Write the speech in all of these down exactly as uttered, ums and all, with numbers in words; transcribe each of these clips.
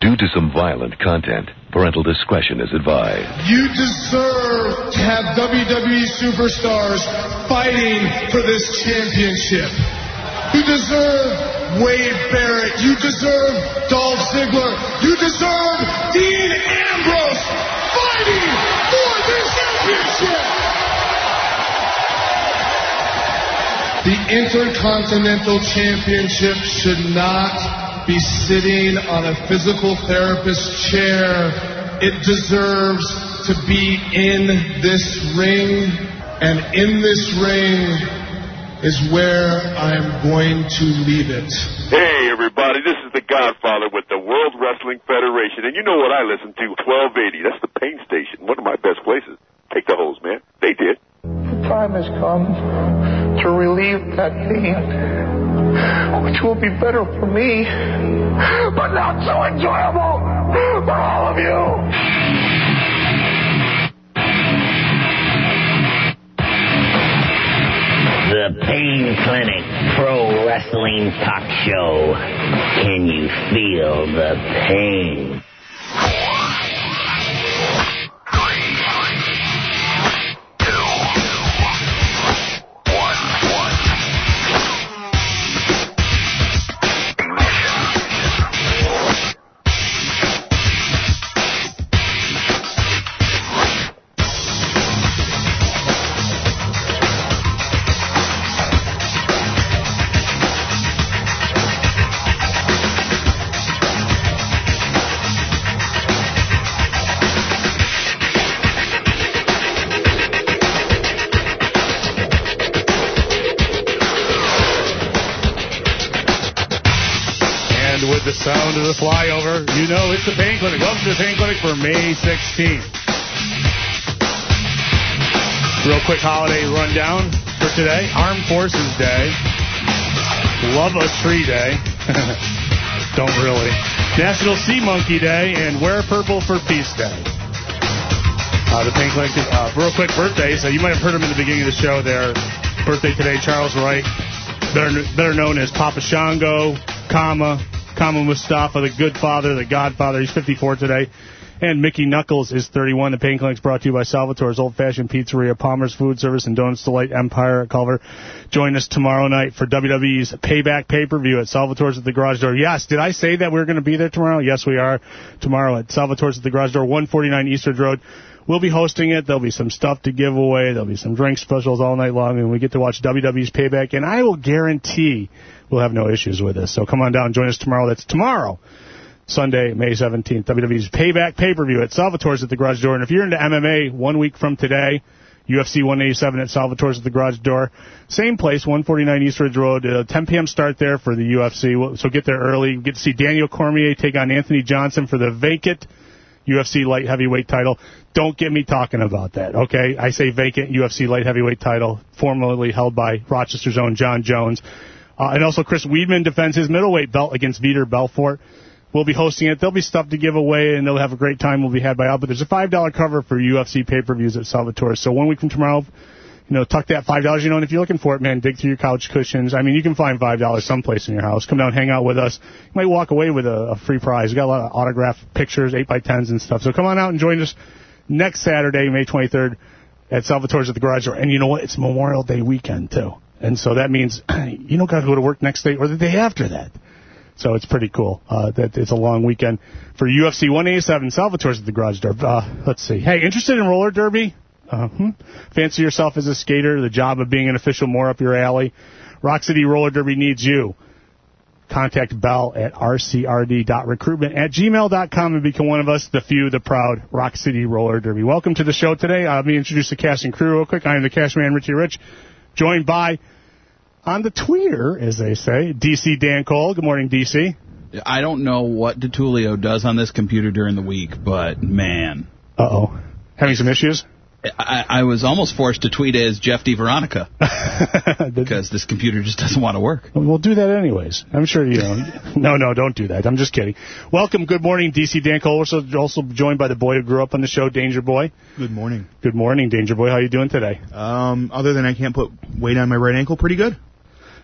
Due to some violent content, parental discretion is advised. You deserve to have W W E superstars fighting for this championship. You deserve Wade Barrett. You deserve Dolph Ziggler. You deserve Dean Ambrose fighting for this championship. The Intercontinental Championship should not be sitting on a physical therapist's chair. It deserves to be in this ring, and in this ring is where I'm going to leave it. Hey, everybody, this is the Godfather with the World Wrestling Federation, and you know what I listen to, twelve eighty. That's the Pain Station, one of my best places. Take the hose, man. They did. The time has come to relieve that pain, which will be better for me, but not so enjoyable for all of you. The Pain Clinic Pro Wrestling Talk Show. Can you feel the pain? Sound of the flyover. You know it's the Pain Clinic. Welcome to the Pain Clinic for May sixteenth. Real quick holiday rundown for today. Armed Forces Day. Love a Tree Day. Don't really. National Sea Monkey Day and Wear Purple for Peace Day. Uh, the Pain Clinic, uh, real quick birthdays. Uh, you might have heard him in the beginning of the show there. Birthday today, Charles Wright, better, better known as Papa Shango, Kama, Kama Mustafa, the Good Father, the Godfather. He's fifty-four today. And Mickey Knuckles is thirty-one. The Pain Clinic's brought to you by Salvatore's Old Fashioned Pizzeria, Palmer's Food Service, and Donuts Delight Empire at Culver. Join us tomorrow night for W W E's Payback pay-per-view at Salvatore's at the Garage Door. Yes, did I say that we were going to be there tomorrow? Yes, we are. Tomorrow at Salvatore's at the Garage Door, one forty-nine Eastridge Road. We'll be hosting it. There'll be some stuff to give away. There'll be some drink specials all night long, and we get to watch W W E's Payback. And I will guarantee we'll have no issues with this. So come on down and join us tomorrow. That's tomorrow, Sunday, May seventeenth, W W E's Payback pay-per-view at Salvatore's at the Garage Door. And if you're into M M A, one week from today, U F C one eighty-seven at Salvatore's at the Garage Door. Same place, one forty-nine Eastridge Road. Uh, ten p.m. start there for the U F C. So get there early. Get to see Daniel Cormier take on Anthony Johnson for the vacant U F C light heavyweight title. Don't get me talking about that, okay? I say vacant U F C light heavyweight title, formerly held by Rochester's own John Jones. Uh, and also Chris Weidman defends his middleweight belt against Vitor Belfort. We'll be hosting it. There'll be stuff to give away, and they'll have a great time. We'll be had by all. But there's a five dollar cover for U F C pay-per-views at Salvatore. So one week from tomorrow, you know, tuck that five dollars. You know, and if you're looking for it, man, dig through your couch cushions. I mean, you can find five dollars someplace in your house. Come down, hang out with us. You might walk away with a, a free prize. We got a lot of autographed pictures, eight by tens and stuff. So come on out and join us next Saturday, May twenty-third, at Salvatore's at the Garage Door. And you know what? It's Memorial Day weekend, too. And so that means you don't got to go to work next day or the day after that. So it's pretty cool. Uh, that it's a long weekend for U F C one eighty-seven. Salvatore's at the Garage Door. Uh, let's see. Hey, interested in roller derby? Uh, hmm? Fancy yourself as a skater? The job of being an official more up your alley? Rock City Roller Derby needs you. Contact Bell at r c r d dot recruitment at gmail dot com and become one of us, the few, the proud, Rock City Roller Derby. Welcome to the show today. Uh, let me introduce the cast and crew real quick. I am the cast man, Richie Rich, joined by, on the tweeter, as they say, D C Dan Cole. Good morning, D C. I don't know what DeTulio does on this computer during the week, but, man. Uh-oh. Having some issues? I, I was almost forced to tweet as Jeff DeVeronica because this computer just doesn't want to work. We'll do that anyways. I'm sure you know. No, no, don't do that. I'm just kidding. Welcome. Good morning, D C Dan Cole. Also, also joined by the boy who grew up on the show, Danger Boy. Good morning. Good morning, Danger Boy. How you doing today? Um, other than I can't put weight on my right ankle, pretty good.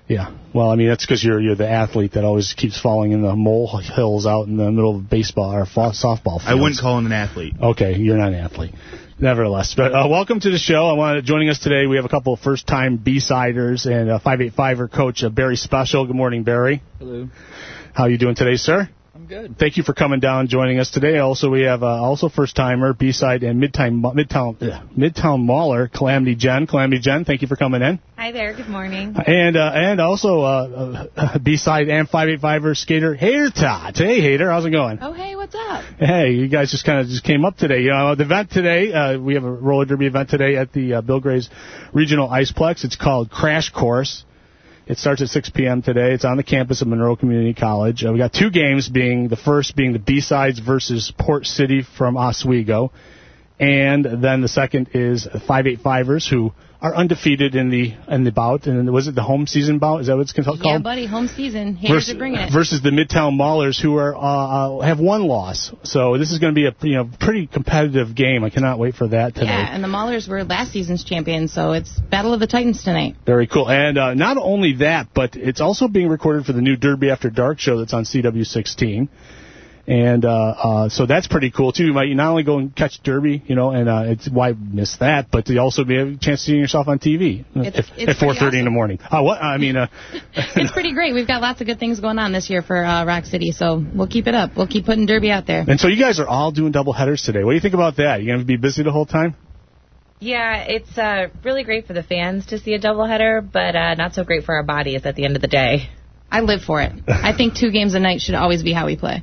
Yeah. Well, I mean, that's because you're you're the athlete that always keeps falling in the molehills out in the middle of baseball or softball fields. I wouldn't call him an athlete. Okay, you're not an athlete. Nevertheless. But uh, welcome to the show. I want to, joining us today, we have a couple of first-time B-siders and a five eighty-five-er coach, uh, Barry Special. Good morning, Barry. Hello. How are you doing today, sir? I'm good. Thank you for coming down and joining us today. Also, we have uh, also first-timer, B-side, and Midtown, Midtown, uh, Midtown Mauler, Calamity Jen. Calamity Jen, thank you for coming in. Hi there. Good morning. And uh, and also uh, uh, B-side and five eighty-five-er skater, Hater Tot. Hey, Hater, how's it going? Oh, hey, what's up? Hey, you guys just kind of just came up today. You know, the event today, uh, we have a roller derby event today at the uh, Bill Graves Regional Iceplex. It's called Crash Course. It starts at six p.m. today. It's on the campus of Monroe Community College. Uh, we got two games, being the first being the B-Sides versus Port City from Oswego. And then the second is five eighty-five-ers, who are undefeated in the in the bout. And was it the home season bout? Is that what it's called? Yeah, buddy, home season. Haters versus, are bringing it. Versus the Midtown Maulers, who are uh, have one loss. So this is going to be a you know pretty competitive game. I cannot wait for that today. Yeah, and the Maulers were last season's champions, so it's Battle of the Titans tonight. Very cool. And uh, not only that, but it's also being recorded for the new Derby After Dark show that's on C W sixteen. And uh, uh, so that's pretty cool, too. You might not only go and catch Derby, you know, and uh, it's why miss that, but you also be a chance to see yourself on T V it's, if, it's at four thirty awesome. in the morning. Uh, what? I mean, uh, it's pretty great. We've got lots of good things going on this year for uh, Rock City, so we'll keep it up. We'll keep putting Derby out there. And so you guys are all doing double headers today. What do you think about that? You going to be busy the whole time? Yeah, it's uh, really great for the fans to see a doubleheader, but uh, not so great for our bodies at the end of the day. I live for it. I think two games a night should always be how we play.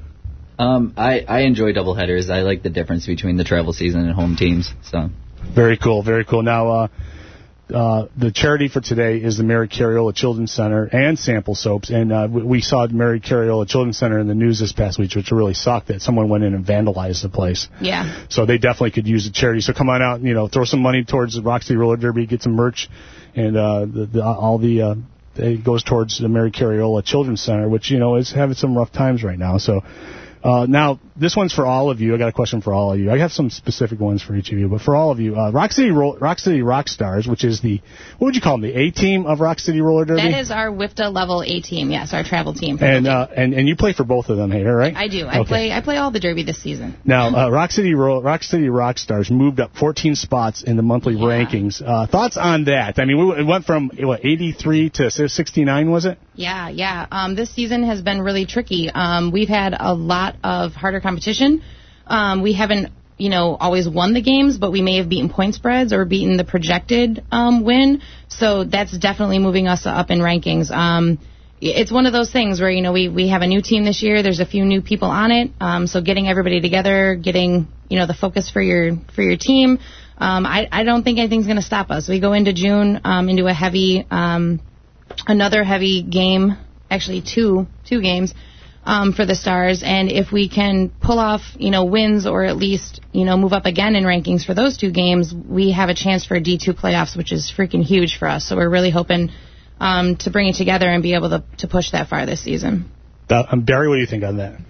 Um, I, I enjoy doubleheaders. I like the difference between the travel season and home teams. So, very cool, very cool. Now, uh, uh, the charity for today is the Mary Cariola Children's Center and Sample Soaps, and uh, we, we saw the Mary Cariola Children's Center in the news this past week, which really sucked that someone went in and vandalized the place. Yeah. So they definitely could use the charity. So come on out, and, you know, throw some money towards the Rock City Roller Derby, get some merch, and uh, the, the, all the uh, it goes towards the Mary Cariola Children's Center, which you know is having some rough times right now. So. Uh, now, this one's for all of you. I got a question for all of you. I have some specific ones for each of you, but for all of you, uh, Rock City Ro- Rock City Rock Stars, which is the, what would you call them, the A-team of Rock City Roller Derby? That is our W I F T A level A-team, yes, our travel team. And, uh, and and you play for both of them, Hater, right? I do. I okay. play I play all the Derby this season. Now, uh, Rock City Ro- Rock City Rock Stars moved up fourteen spots in the monthly yeah. rankings. Uh, thoughts on that? I mean, we, it went from, what, eighty-three to sixty-nine, was it? Yeah, yeah. Um, this season has been really tricky. Um, we've had a lot of harder competition. Um, we haven't, you know, always won the games, but we may have beaten point spreads or beaten the projected um, win. So that's definitely moving us up in rankings. Um, it's one of those things where, you know, we, we have a new team this year. There's a few new people on it. Um, so getting everybody together, getting, you know, the focus for your for your team. Um, I, I don't think anything's going to stop us. We go into June, um, into a heavy, um, another heavy game, actually two two games. Um, for the Stars, and if we can pull off, you know, wins or at least, you know, move up again in rankings for those two games, we have a chance for D two playoffs, which is freaking huge for us. So we're really hoping um, to bring it together and be able to, to push that far this season. Uh, um, Barry, what do you think on that?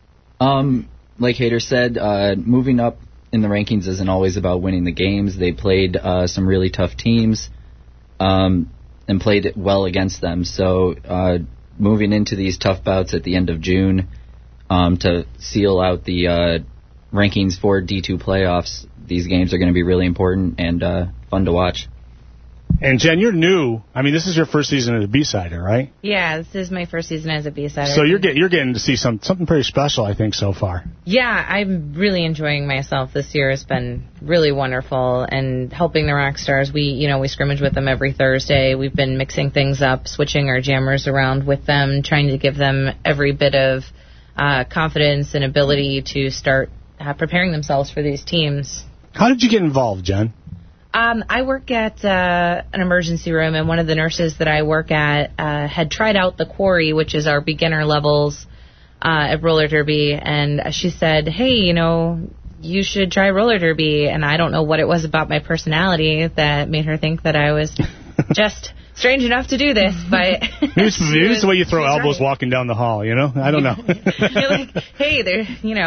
Um, like Hater said, uh, moving up in the rankings isn't always about winning the games. They played uh, some really tough teams um, and played well against them. So, uh, moving into these tough bouts at the end of June um, to seal out the uh, rankings for D two playoffs, these games are going to be really important and uh, fun to watch. And, Jen, you're new. I mean, this is your first season as a B-sider, right? Yeah, this is my first season as a B-sider. So you're, get, you're getting to see some something pretty special, I think, so far. Yeah, I'm really enjoying myself. This year has been really wonderful, and helping the Rock Stars. We, you know, we scrimmage with them every Thursday. We've been mixing things up, switching our jammers around with them, trying to give them every bit of uh, confidence and ability to start uh, preparing themselves for these teams. How did you get involved, Jen? Um, I work at uh, an emergency room, and one of the nurses that I work at uh, had tried out the Quarry, which is our beginner levels uh, at roller derby, and she said, hey, you know, you should try roller derby. And I don't know what it was about my personality that made her think that I was just strange enough to do this, but maybe it's, maybe it's the way you throw elbows right. walking down the hall, you know? I don't know. You're like, hey, there, you know,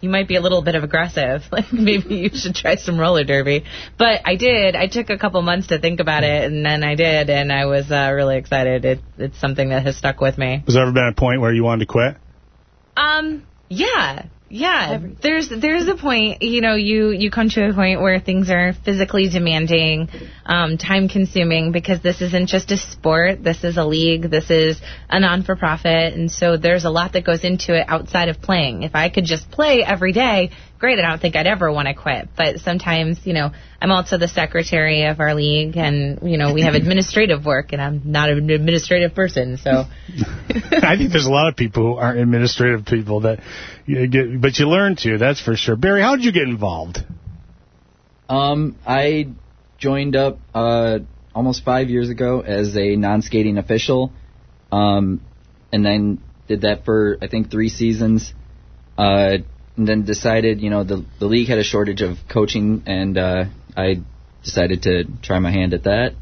you might be a little bit of aggressive. Like, maybe you should try some roller derby. But I did. I took a couple months to think about it, and then I did, and I was uh, really excited. It, it's something that has stuck with me. Has there ever been a point where you wanted to quit? Um, yeah. Yeah, there's there's a point, you know, you, you come to a point where things are physically demanding, um, time-consuming, because this isn't just a sport. This is a league. This is a non-for-profit, and so there's a lot that goes into it outside of playing. If I could just play every day, great, I don't think I'd ever want to quit. But sometimes, you know, I'm also the secretary of our league, and, you know, we have administrative work, and I'm not an administrative person, so. I think there's a lot of people who aren't administrative people that you get, but you learn to, that's for sure. Barry, how did you get involved? Um, I joined up uh, almost five years ago as a non-skating official, um, and then did that for, I think, three seasons. Uh, and then decided, you know, the the league had a shortage of coaching, and uh, I decided to try my hand at that.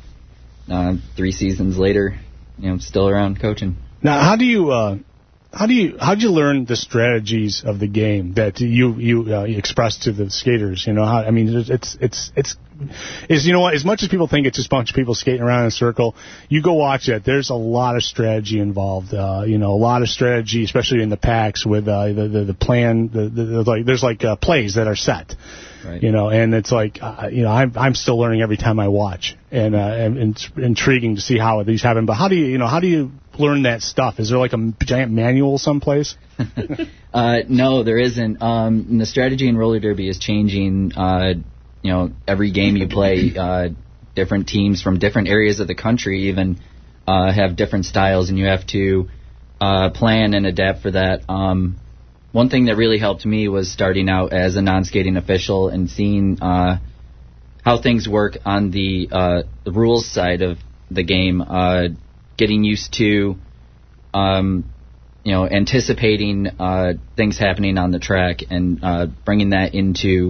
Uh, three seasons later, you know, still around coaching. Now, how do you uh, how do you how did you learn the strategies of the game that you you, uh, you expressed to the skaters? You know, how, I mean, it's it's it's it's is you know what? As much as people think it's just a bunch of people skating around in a circle, you go watch it. There's a lot of strategy involved. Uh, you know, a lot of strategy, especially in the packs with uh, the, the the plan. The, the, the like there's like uh, plays that are set. Right. You know, and it's like, uh, you know, I'm I'm still learning every time I watch, and, uh, and, and it's intriguing to see how these happen. But how do you, you know, how do you learn that stuff? Is there like a giant manual someplace? uh, no, there isn't. Um, and the strategy in roller derby is changing. Uh, you know, every game you play, uh, different teams from different areas of the country even uh, have different styles, and you have to uh, plan and adapt for that. Um, One thing that really helped me was starting out as a non-skating official and seeing uh, how things work on the, uh, the rules side of the game, uh, getting used to, um, you know, anticipating uh, things happening on the track, and uh, bringing that into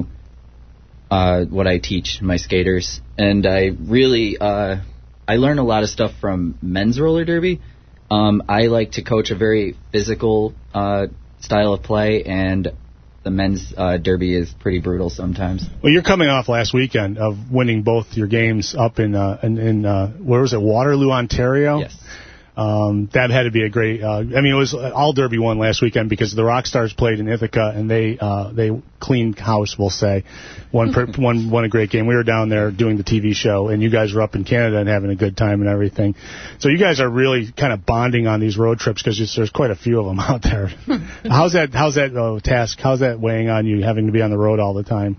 uh, what I teach my skaters. And I really, uh, I learn a lot of stuff from men's roller derby. Um, I like to coach a very physical uh style of play, and the men's uh, derby is pretty brutal sometimes. Well, you're coming off last weekend of winning both your games up in, uh, in, in uh, where was it, Waterloo, Ontario? Yes. Um, that had to be a great, uh, I mean, it was all Derby won last weekend because the Rockstars played in Ithaca, and they uh, they cleaned house, we'll say. Won, per, won, won a great game. We were down there doing the T V show, and you guys were up in Canada and having a good time and everything. So you guys are really kind of bonding on these road trips because there's quite a few of them out there. how's that, how's that uh, task, how's that weighing on you, having to be on the road all the time?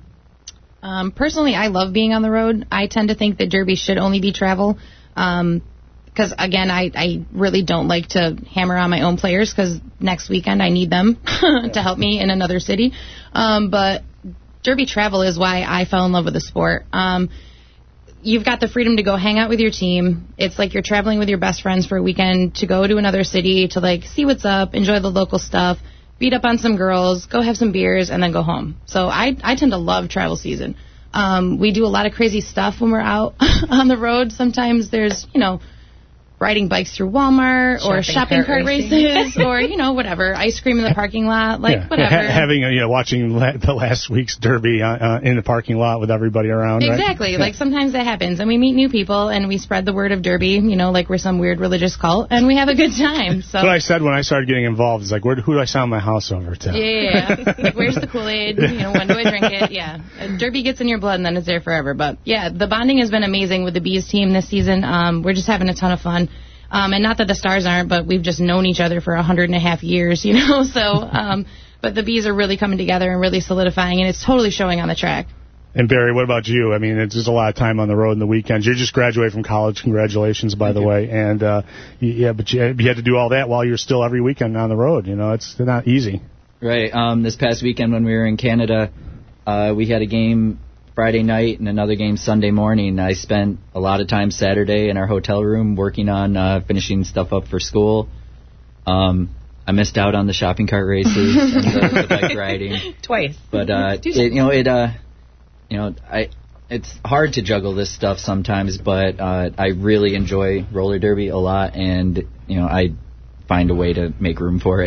Um, personally, I love being on the road. I tend to think that Derby should only be travel. Um Because, again, I, I really don't like to hammer on my own players because next weekend I need them to help me in another city. Um, but Derby travel is why I fell in love with the sport. Um, you've got the freedom to go hang out with your team. It's like you're traveling with your best friends for a weekend to go to another city to, like, see what's up, enjoy the local stuff, beat up on some girls, go have some beers, and then go home. So I, I tend to love travel season. Um, we do a lot of crazy stuff when we're out on the road. Sometimes there's, you know, riding bikes through Walmart shopping or shopping cart, cart races or, you know, whatever. Ice cream in the parking lot, like, yeah. whatever. Ha- having, a, you know, watching la- the last week's Derby uh, uh, in the parking lot with everybody around, exactly. Right? Like, sometimes that happens. And we meet new people, and we spread the word of Derby, you know, like we're some weird religious cult, and we have a good time. So. That's what I said when I started getting involved. It's like, where, who do I sign my house over to? Yeah, yeah, yeah. Like, where's the Kool-Aid? You know, when do I drink it? Yeah. Derby gets in your blood, and then it's there forever. But, yeah, the bonding has been amazing with the Bees team this season. Um, we're just having a ton of fun. Um, and not that the Stars aren't, but we've just known each other for a hundred and a half years, you know. So, um, but the Bees are really coming together and really solidifying, and it's totally showing on the track. And Barry, what about you? I mean, it's just a lot of time on the road in the weekends. You just graduated from college. Congratulations, by Thank the you. way. And uh, yeah, but you, you had to do all that while you're still every weekend on the road. You know, it's not easy. Right. Um, this past weekend when we were in Canada, uh, we had a game Friday night and another game Sunday morning. I spent a lot of time Saturday in our hotel room working on uh, finishing stuff up for school. Um, I missed out on the shopping cart races and the, the bike riding twice. But uh, it, you know, it uh, you know, I it's hard to juggle this stuff sometimes. But uh, I really enjoy roller derby a lot, and you know, I find a way to make room for it.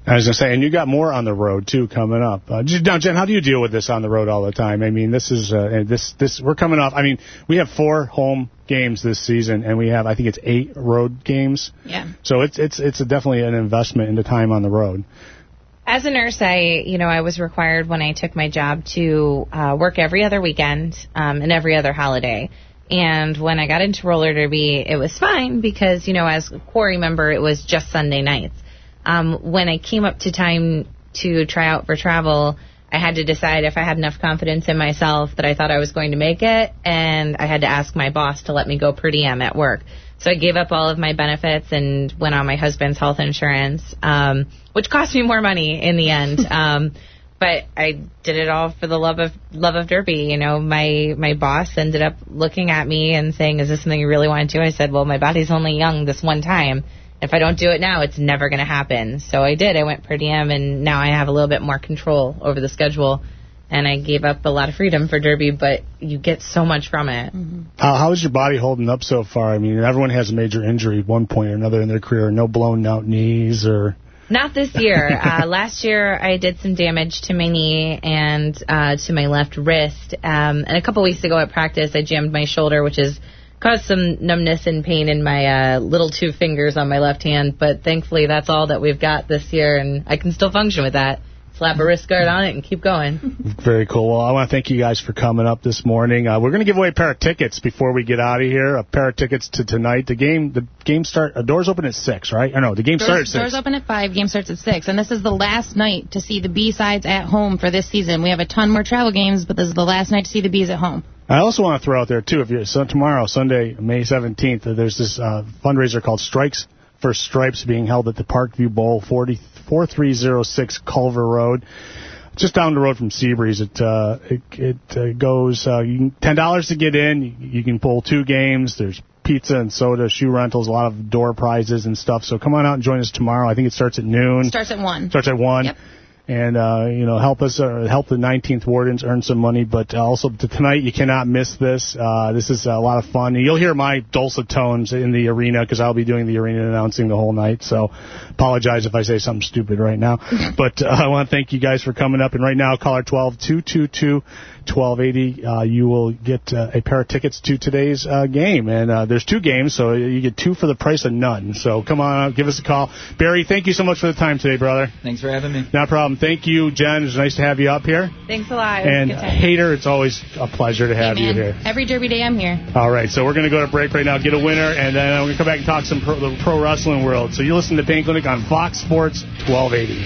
I was going to say, and you got more on the road, too, coming up. Uh, now, Jen, how do you deal with this on the road all the time? I mean, this is, uh, this, this, we're coming off, I mean, we have four home games this season, and we have, I think it's eight road games. Yeah. So it's, it's, it's a definitely an investment into time on the road. As a nurse, I, you know, I was required when I took my job to uh, work every other weekend um, and every other holiday. And when I got into roller derby, it was fine because, you know, as a quarry member, it was just Sunday nights. Um, when I came up to time to try out for travel, I had to decide if I had enough confidence in myself that I thought I was going to make it, and I had to ask my boss to let me go per diem at work. So I gave up all of my benefits and went on my husband's health insurance, um, which cost me more money in the end. um, but I did it all for the love of love of derby. You know, my my boss ended up looking at me and saying, "Is this something you really want to do?" I said, "Well, my body's only young this one time. If I don't do it now, it's never going to happen." So I did. I went per diem, and now I have a little bit more control over the schedule. And I gave up a lot of freedom for derby, but you get so much from it. Mm-hmm. How, how is your body holding up so far? I mean, everyone has a major injury at one point or another in their career. No blown out knees or... Not this year. uh, last year, I did some damage to my knee and uh, to my left wrist. Um, and a couple weeks ago at practice, I jammed my shoulder, which has caused some numbness and pain in my uh, little two fingers on my left hand. But thankfully, that's all that we've got this year, and I can still function with that. Slap a wrist guard on it and keep going. Very cool. Well, I want to thank you guys for coming up this morning. Uh, we're going to give away a pair of tickets before we get out of here. A pair of tickets to tonight. The game, the game start. Uh, doors open at six, right? I know the game doors, starts at six. Doors open at five. Game starts at six, and this is the last night to see the B-sides at home for this season. We have a ton more travel games, but this is the last night to see the Bees at home. I also want to throw out there too. If you're so tomorrow, Sunday, May seventeenth, uh, there's this uh, fundraiser called Strikes for Stripes being held at the Parkview Bowl, four three zero six Culver Road. Just down the road from Seabreeze. It uh, it, it uh, goes uh, you can, ten dollars to get in. You, you can pull two games. There's pizza and soda, shoe rentals, a lot of door prizes and stuff. So come on out and join us tomorrow. I think it starts at noon. Starts at one. Starts at one. Yep. And, uh, you know, help us, uh, help the nineteenth Wardens earn some money. But also to tonight, you cannot miss this. Uh, this is a lot of fun. You'll hear my dulcet tones in the arena because I'll be doing the arena announcing the whole night. So apologize if I say something stupid right now. But uh, I want to thank you guys for coming up. And right now, caller twelve two two two twelve eighty. Uh, you will get uh, a pair of tickets to today's uh, game. And uh, there's two games, so you get two for the price of none. So come on out, give us a call. Barry, thank you so much for the time today, brother. Thanks for having me. No problem. Thank you, Jen. It's nice to have you up here. Thanks a lot. And Hater, it's always a pleasure to have hey, you here. Every Derby day I'm here. All right, so we're going to go to break right now, get a winner, and then we're going to come back and talk some pro, the pro wrestling world. So you listen to Pain Clinic on Fox Sports twelve eighty.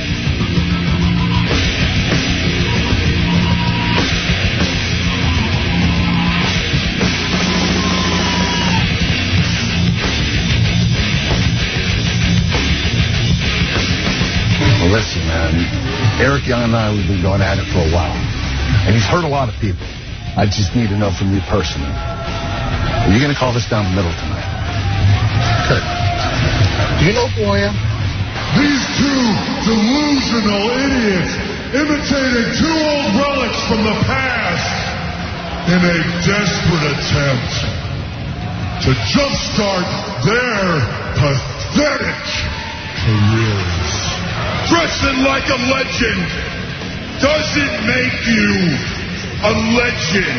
Listen, man, Eric Young and I, we've been going at it for a while. And he's hurt a lot of people. I just need to know from you personally. Are you going to call this down the middle tonight? Okay. Do you know who I am? These two delusional idiots imitating two old relics from the past in a desperate attempt to jumpstart their pathetic careers. Dressing like a legend doesn't make you a legend.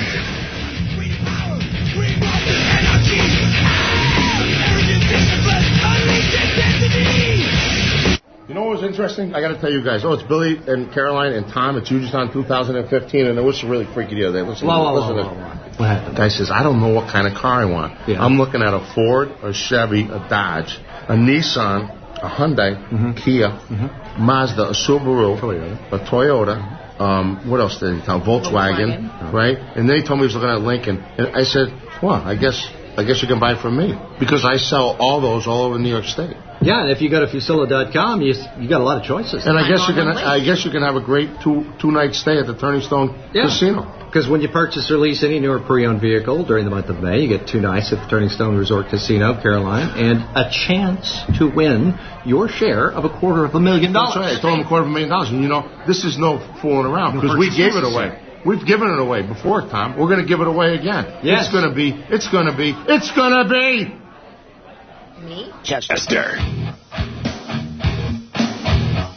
You know what was interesting? I got to tell you guys. Oh, it's Billy and Caroline and Tom. It's Ugestown two thousand fifteen, and it was really freaky the other day. Listen, whoa, listen whoa, to whoa, whoa. What happened? Guy says, I don't know what kind of car I want. Yeah. I'm looking at a Ford, a Chevy, a Dodge, a Nissan, a Hyundai, mm-hmm. Kia, mm-hmm. Mazda, a Subaru, Toyota. a Toyota. Mm-hmm. Um, what else did he tell? Volkswagen, Volkswagen, right? And then he told me he was looking at Lincoln. And I said, well, I guess I guess you can buy it from me because I sell all those all over New York State. Yeah, and if you go to Fusilla dot com, you you got a lot of choices. And I guess you can I guess you can have a great two two night stay at the Turning Stone yeah. Casino. Because when you purchase or lease any new or pre-owned vehicle during the month of May, you get two nights at the Turning Stone Resort Casino, Caroline, and a chance to win your share of a quarter of a million dollars. That's right. I told him a quarter of a million dollars. And, you know, this is no fooling around because we gave it away. We've given it away before, Tom. We're going to give it away again. Yes. It's going to be, it's going to be, it's going to be... Me? Chester.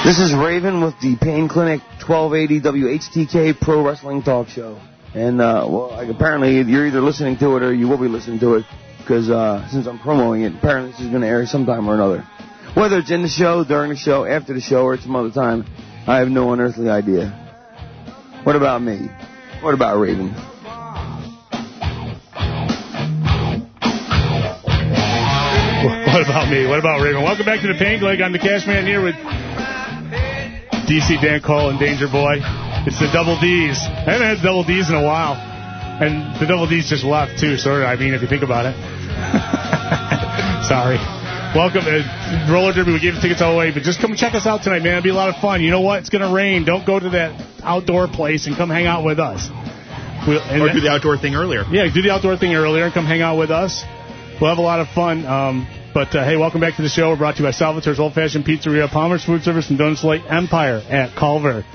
This is Raven with the Pain Clinic twelve eighty W H T K Pro Wrestling Talk Show. And, uh, well, like, apparently you're either listening to it or you will be listening to it, because uh, since I'm promoting it, apparently this is going to air sometime or another. Whether it's in the show, during the show, after the show, or some other time, I have no unearthly idea. What about me? What about Raven? What about me? What about Raven? Welcome back to the Pain Clinic. I'm the Cash Man here with D C Dan Cole and Danger Boy. It's the Double D's. I haven't had Double D's in a while. And the Double D's just left, too, sort of. I mean, if you think about it. Sorry. Welcome. Uh, Roller Derby, we gave the tickets all away, but just come check us out tonight, man. It'll be a lot of fun. You know what? It's going to rain. Don't go to that outdoor place and come hang out with us. We'll, or do the outdoor thing earlier. Yeah, do the outdoor thing earlier and come hang out with us. We'll have a lot of fun. Um, but, uh, hey, welcome back to the show. We're brought to you by Salvatore's Old Fashioned Pizzeria, Palmer's Food Service, and Donuts Light Empire at Culver.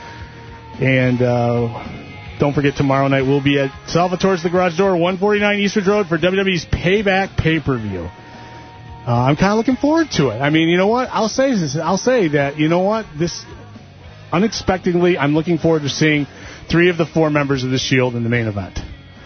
And uh, don't forget, tomorrow night we'll be at Salvatore's The Garage Door, one forty-nine Eastridge Road for W W E's Payback pay-per-view. Uh, I'm kind of looking forward to it. I mean, you know what? I'll say this. I'll say that, you know what? This, unexpectedly, I'm looking forward to seeing three of the four members of the Shield in the main event.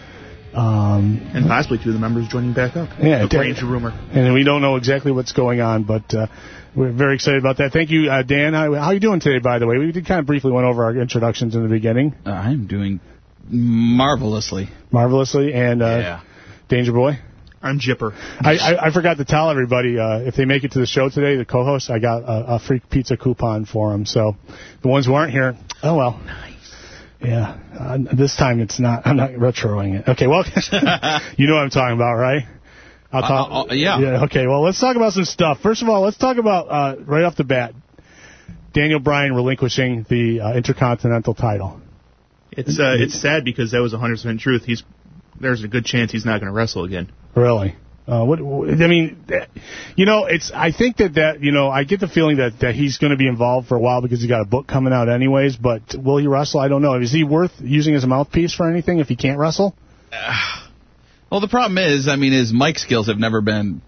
Um, and possibly two of the members joining back up. Yeah, a range of rumor. And we don't know exactly what's going on, but uh, we're very excited about that. Thank you, uh, Dan. How, how are you doing today, by the way? We did kind of briefly went over our introductions in the beginning. Uh, I'm doing marvelously. Marvelously. And uh, yeah. Danger Boy? I'm Jipper. I, I, I forgot to tell everybody, uh, if they make it to the show today, the co-hosts, I got a, a free pizza coupon for them. So the ones who aren't here, oh, well. Nice. Yeah. Uh, this time it's not, I'm not retroing it. Okay, well, you know what I'm talking about, right? I'll talk. Uh, uh, yeah. Yeah. Okay, well, let's talk about some stuff. First of all, let's talk about, uh, right off the bat, Daniel Bryan relinquishing the uh, Intercontinental title. It's uh, it's sad because that was one hundred percent truth. He's There's a good chance he's not going to wrestle again. Really? Uh, what, I mean, you know, it's. I think that, that you know, I get the feeling that, that he's going to be involved for a while because he's got a book coming out anyways, but will he wrestle? I don't know. Is he worth using as a mouthpiece for anything if he can't wrestle? Uh, well, the problem is, I mean, his mic skills have never been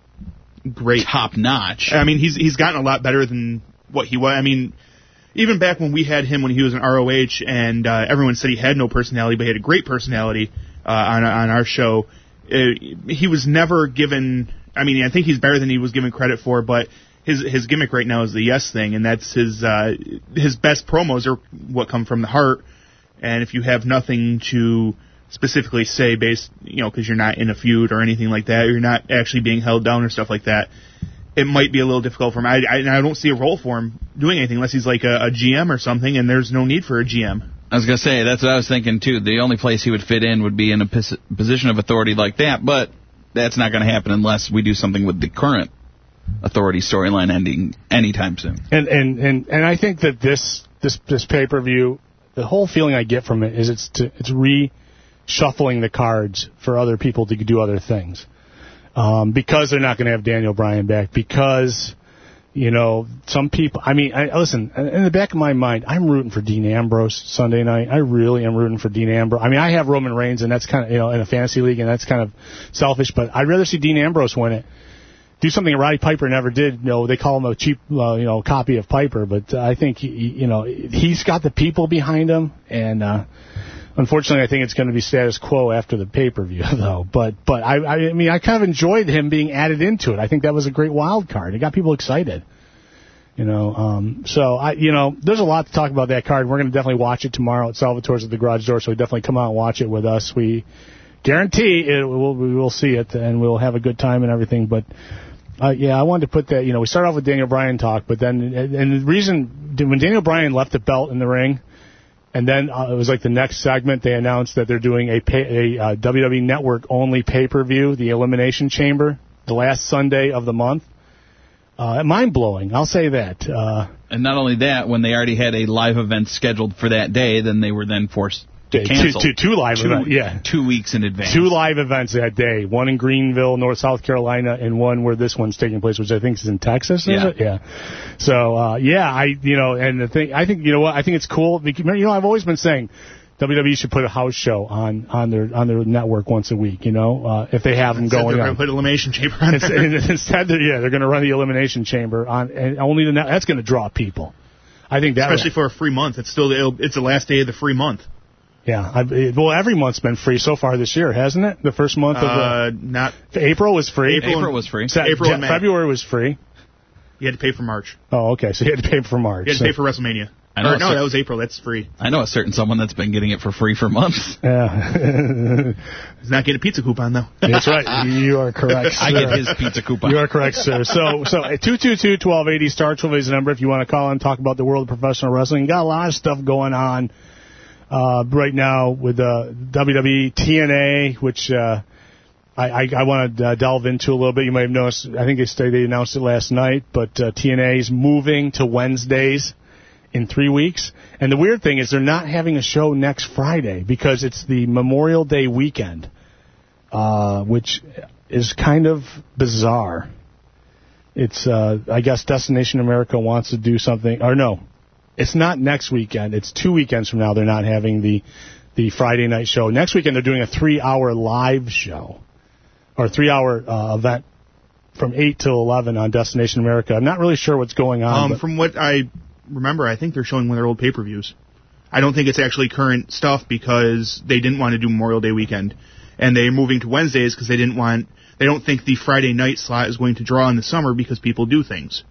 great, top-notch. I mean, he's he's gotten a lot better than what he was. I mean, even back when we had him when he was in R O H and uh, everyone said he had no personality, but he had a great personality uh, on on our show. Uh, he was never given. I mean, I think he's better than he was given credit for, but his his gimmick right now is the yes thing, and that's his uh, his best promos are what come from the heart. And if you have nothing to specifically say, based, you know, because you're not in a feud or anything like that, or you're not actually being held down or stuff like that, it might be a little difficult for him. I, I, I don't see a role for him doing anything unless he's like a, a G M or something, and there's no need for a G M. I was going to say, that's what I was thinking, too. The only place he would fit in would be in a pos- position of authority like that, but that's not going to happen unless we do something with the current authority storyline ending anytime soon. And and, and, and I think that this this this pay-per-view, the whole feeling I get from it is it's to, it's reshuffling the cards for other people to do other things. Um, because they're not going to have Daniel Bryan back, because... You know, some people, I mean, I, listen, in the back of my mind, I'm rooting for Dean Ambrose Sunday night. I really am rooting for Dean Ambrose. I mean, I have Roman Reigns, and that's kind of, you know, in a fantasy league, and that's kind of selfish, but I'd rather see Dean Ambrose win it. Do something that Roddy Piper never did. You know, they call him a cheap, uh, you know, copy of Piper, but uh, I think, he, you know, he's got the people behind him, and uh, unfortunately, I think it's going to be status quo after the pay-per-view, though. But but I, I mean, I kind of enjoyed him being added into it. I think that was a great wild card. It got people excited. You know, um, so, I, you know, there's a lot to talk about that card. We're going to definitely watch it tomorrow at Salvatore's at the Garage Door, so definitely come out and watch it with us. We guarantee it, we'll, we will see it, and we'll have a good time and everything. But, uh, yeah, I wanted to put that, you know, we started off with Daniel Bryan talk, but then, and the reason, when Daniel Bryan left the belt in the ring, and then uh, it was like the next segment, they announced that they're doing a, pay, a uh, W W E Network-only pay-per-view, the Elimination Chamber, the last Sunday of the month. Uh, mind-blowing, I'll say that. Uh, and not only that, when they already had a live event scheduled for that day, then they were then forced to cancel. Two, two, two live two, events, yeah. Two weeks in advance. Two live events that day, one in Greenville, North South Carolina, and one where this one's taking place, which I think is in Texas, is yeah. it? Yeah. So, uh, yeah, I, you know, and the thing, I think, you know what, I think it's cool, because, you know, I've always been saying, W W E should put a house show on, on their on their network once a week, you know, uh, if they have them Instead going they're on. going to put Elimination Chamber on Instead, there. instead they're, yeah, they're going to run the Elimination Chamber on, and only the net, that's going to draw people. I think that Especially for a free month. It's still the, it's the last day of the free month. Yeah, I, it, well, every month's been free so far this year, hasn't it? The first month of Uh, the, not April was free. April, April was free. Sa- April Ja- and May. February was free. You had to pay for March. Oh, okay, so you had to pay for March. You had to so- pay for WrestleMania. I know Or, a no, cer- that was April. That's free. I know a certain someone that's been getting it for free for months. Yeah. He's not getting a pizza coupon, though. That's right. You are correct, I sir. get his pizza coupon. You are correct, sir. So, so two two two, twelve eighty, star twelve eighty is the number if you want to call and talk about the world of professional wrestling. Got a lot of stuff going on uh, right now with uh, W W E, T N A, which uh, I, I, I want to uh, delve into a little bit. You might have noticed, I think they say they announced it last night, but uh, T N A is moving to Wednesdays in three weeks. And the weird thing is they're not having a show next Friday because it's the Memorial Day weekend, uh, which is kind of bizarre. It's, uh, I guess Destination America wants to do something, or no, it's not next weekend. It's two weekends from now they're not having the, the Friday night show. Next weekend they're doing a three-hour live show, or a three-hour uh, event from eight till eleven on Destination America. I'm not really sure what's going on. Um, but from what I remember, I think they're showing one of their old pay-per-views. I don't think it's actually current stuff because they didn't want to do Memorial Day weekend, and they're moving to Wednesdays because they didn't want. They don't think the Friday night slot is going to draw in the summer because people do things.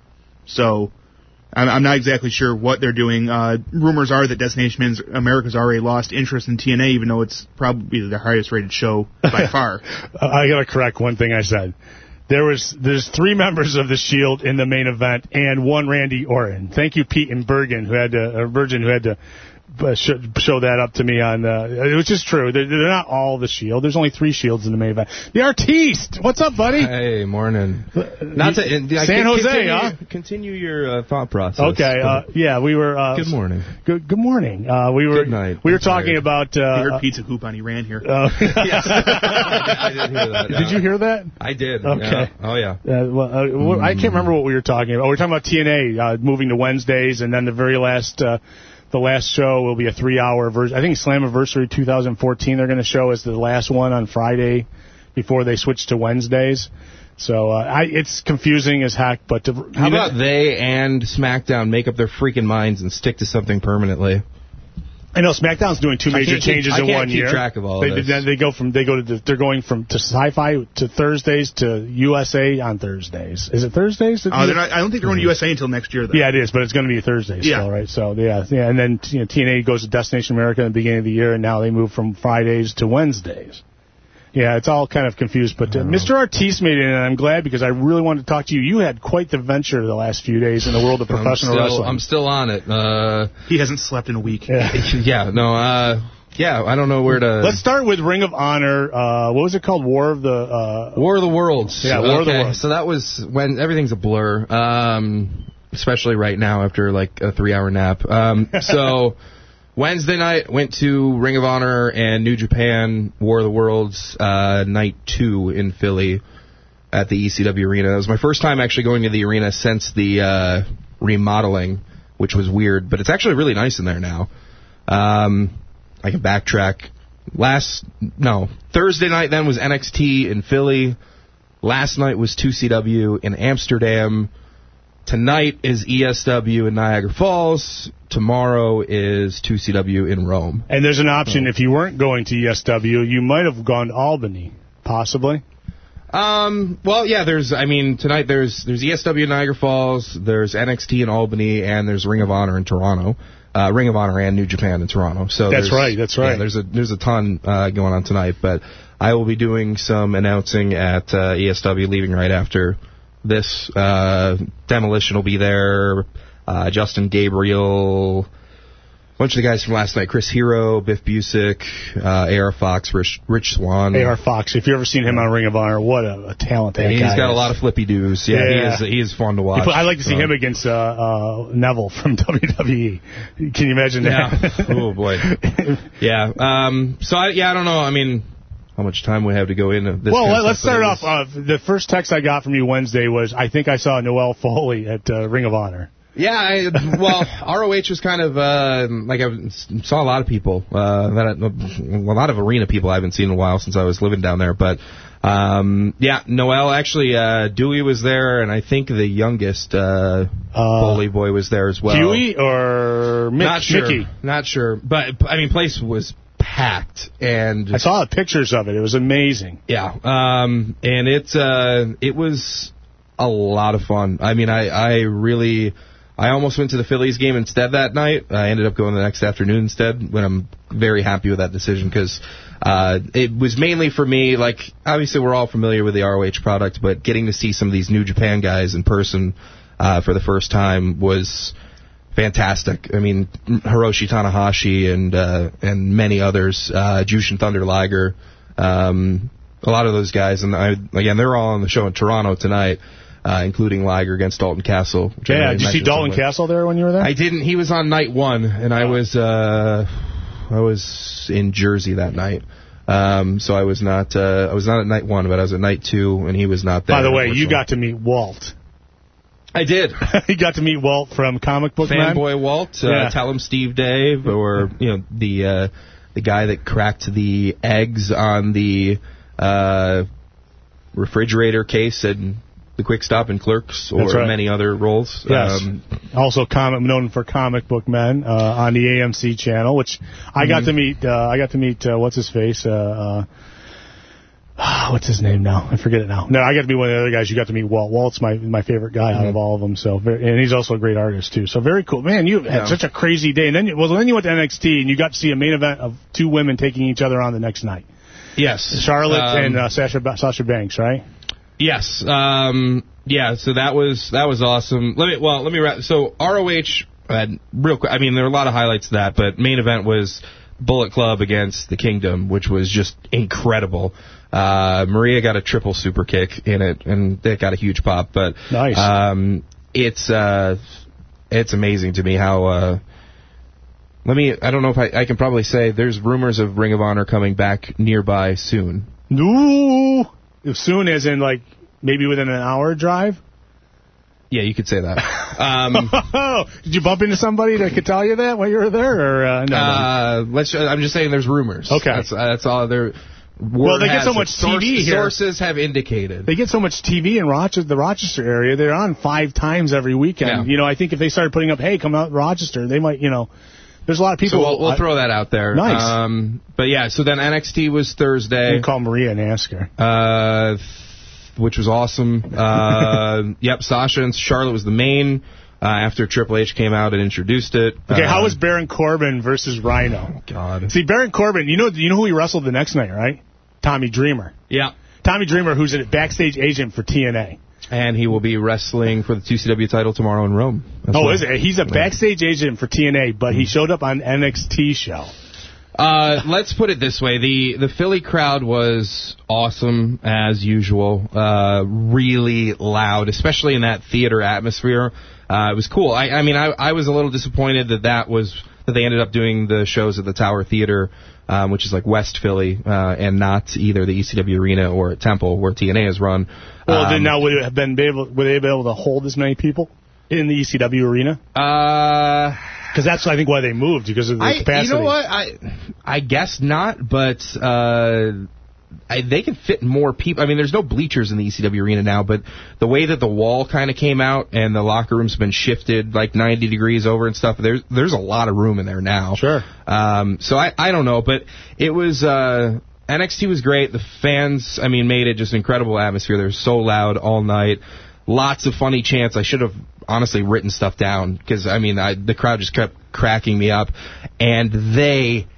So, I'm, I'm not exactly sure what they're doing. Uh, rumors are that Destination America's already lost interest in T N A, even though it's probably the highest-rated show by far. I got to correct one thing I said. There was there's three members of the Shield in the main event and one Randy Orton. Thank you, Pete and Bergen, who had to, uh, Virgin, who had to uh, sh- show that up to me on. Uh, it was just true. They're, they're not all the Shield. There's only three Shields in the main event. The Artiste, what's up, buddy? Hey, morning. Not to uh, San Jose, continue, huh? Continue your uh, thought process. Okay, uh, yeah, we were. Uh, Good morning. Good, good morning. Uh, we were. Good night. We were I'm talking tired. about. Uh, He heard pizza coupon. He ran here. Uh, I did hear that. Did you hear that? I did. Okay. Yeah. Oh yeah. Uh, well, uh, mm. I can't remember what we were talking about. Oh, we were talking about T N A uh, moving to Wednesdays, and then the very last, uh, the last show will be a three-hour version. I think Slammiversary two thousand fourteen they're going to show as the last one on Friday before they switch to Wednesdays. So uh, I, it's confusing as heck. But to, How about know, they and SmackDown make up their freaking minds and stick to something permanently? I know SmackDown's doing two major changes keep, in one keep year. Track of all they, this. They, they go from they go to the, they're going from to Sci-Fi to Thursdays to U S A on Thursdays. Is it Thursdays? Uh, they're not, I don't think they're going to U S A until next year, though. Yeah, it is, but it's going to be Thursdays yeah. still, right? So yeah, yeah, and then you know, T N A goes to Destination America in the beginning of the year, and now they move from Fridays to Wednesdays. Yeah, it's all kind of confused. But uh, Mister Artiste made it in, and I'm glad because I really wanted to talk to you. You had quite the venture the last few days in the world of professional I'm still, wrestling. I'm still on it. Uh, he hasn't slept in a week. Yeah, yeah no, uh, yeah, I don't know where to... Let's start with Ring of Honor. Uh, what was it called? War of the... Uh... War of the Worlds. Yeah, War okay. of the Worlds. So that was when everything's a blur, um, especially right now after like a three-hour nap. Um, so... Wednesday night, went to Ring of Honor and New Japan War of the Worlds uh, night two in Philly at the E C W Arena. It was my first time actually going to the arena since the uh, remodeling, which was weird, but it's actually really nice in there now. Um, I can backtrack. Last, no, Thursday night then was N X T in Philly. Last night was two C W in Amsterdam. Tonight is E S W in Niagara Falls. Tomorrow is two C W in Rome. And there's an option, oh. if you weren't going to E S W, you might have gone to Albany, possibly. Um. Well, yeah, there's, I mean, tonight there's there's E S W in Niagara Falls, there's N X T in Albany, and there's Ring of Honor in Toronto. Uh, Ring of Honor and New Japan in Toronto. So That's right, that's right. Yeah, there's a, there's a ton uh, going on tonight, but I will be doing some announcing at uh, E S W, leaving right after this. uh, Demolition will be there. Uh, Justin Gabriel, a bunch of the guys from last night. Chris Hero, Biff Busick, uh, A R Fox, Rich, Rich Swann. A R Fox, if you've ever seen him on Ring of Honor, what a, a talent that yeah, he's guy got is. a lot of flippy doos. Yeah, yeah. He, is, he is fun to watch. Put, I'd like to see so. him against uh, uh, Neville from W W E. Can you imagine that? Yeah. Oh, boy. Yeah. Um, so, I, yeah, I don't know. I mean... How much time we have to go into this? Well, kind of let's stuff, start off. Uh, the first text I got from you Wednesday was, I think I saw Noelle Foley at uh, Ring of Honor. Yeah, I, well, R O H was kind of, uh, like, I saw a lot of people, uh, that I, a lot of arena people I haven't seen in a while since I was living down there, but, um, yeah, Noel, actually, uh, Dewey was there, and I think the youngest, uh, uh Foley boy was there as well. Dewey or Mick, Not sure. Mickey? Not sure, but, I mean, place was packed, and I saw the pictures of it. It was amazing. Yeah, um, and it, uh, it was a lot of fun. I mean, I, I really... I almost went to the Phillies game instead that night. I ended up going the next afternoon instead, when I'm very happy with that decision because uh, it was mainly for me, like, obviously we're all familiar with the R O H product, but getting to see some of these New Japan guys in person uh, for the first time was fantastic. I mean, Hiroshi Tanahashi and uh, and many others, uh, Jushin Thunder Liger, um, a lot of those guys. And I, again, they're all on the show in Toronto tonight. Uh, including Liger against Dalton Castle. Yeah, did you see Dalton somewhere. Castle there when you were there? I didn't. He was on night one, and I was uh, I was in Jersey that night. Um, so I was not uh, I was not at night one, but I was at night two, and he was not there. By the way, you got to meet Walt. I did. You got to meet Walt from Comic Book Man. Fanboy Walt. Uh, yeah. Tell him Steve Dave, or you know the uh, the guy that cracked the eggs on the uh, refrigerator case and the Quick Stop and Clerks, or right. many other roles. Yes. Um, also comic, known for Comic Book Men uh, on the A M C channel, which I mm-hmm. got to meet. Uh, I got to meet uh, what's his face. Uh, uh, what's his name now? I forget it now. No, I got to meet one of the other guys. You got to meet Walt. Walt's my my favorite guy mm-hmm. out of all of them. So, very, and he's also a great artist too. So very cool, man. You had yeah. such a crazy day, and then you, well, then you went to N X T and you got to see a main event of two women taking each other on the next night. Yes, Charlotte um, and uh, Sasha Sasha Banks, right? Yes. Um, yeah. So that was that was awesome. Let me well let me wrap. So R O H uh, real quick. I mean, there were a lot of highlights to that, but main event was Bullet Club against the Kingdom, which was just incredible. Uh, Maria got a triple super kick in it, and it got a huge pop. But nice. Um, it's uh, it's amazing to me how. Uh, let me. I don't know if I, I can probably say there's rumors of Ring of Honor coming back nearby soon. No. Soon as in, like, maybe within an hour drive? Yeah, you could say that. Um, Did you bump into somebody that could tell you that while you were there? Or uh, no, uh, no? Let's. I'm just saying there's rumors. Okay. That's, that's all. There. Well, they get so much Source, T V here. Sources have indicated. They get so much T V in Rochester, the Rochester area. They're on five times every weekend. Yeah. You know, I think if they started putting up, hey, come out to Rochester, they might, you know... There's a lot of people. So we'll, we'll throw that out there. Nice. Um, but yeah, so then N X T was Thursday. You can call Maria and ask her. Uh, which was awesome. Uh, yep, Sasha and Charlotte was the main uh, after Triple H came out and introduced it. Okay, uh, how was Baron Corbin versus Rhino? Oh, God. See, Baron Corbin, you know, you know who he wrestled the next night, right? Tommy Dreamer. Yeah. Tommy Dreamer, who's a backstage agent for T N A. And he will be wrestling for the two C W title tomorrow in Rome. That's oh, is it? He's a backstage agent for T N A, but he showed up on N X T show. Uh, let's put it this way. The the Philly crowd was awesome, as usual. Uh, really loud, especially in that theater atmosphere. Uh, it was cool. I, I mean, I, I was a little disappointed that that was that they ended up doing the shows at the Tower Theater, um, which is like West Philly, uh, and not either the E C W Arena or at Temple, where T N A is run. Well, um, then now would it have been able? Would they be able to hold as many people in the E C W Arena? Uh, because that's I think why they moved because of the I, capacity. You know what? I I guess not, but uh, I, they can fit more people. I mean, there's no bleachers in the E C W Arena now, but the way that the wall kind of came out and the locker room's been shifted like ninety degrees over and stuff, there's there's a lot of room in there now. Sure. Um, so I I don't know, but it was. Uh, N X T was great. The fans, I mean, made it just an incredible atmosphere. They were so loud all night. Lots of funny chants. I should have honestly written stuff down because, I mean, I, the crowd just kept cracking me up. And they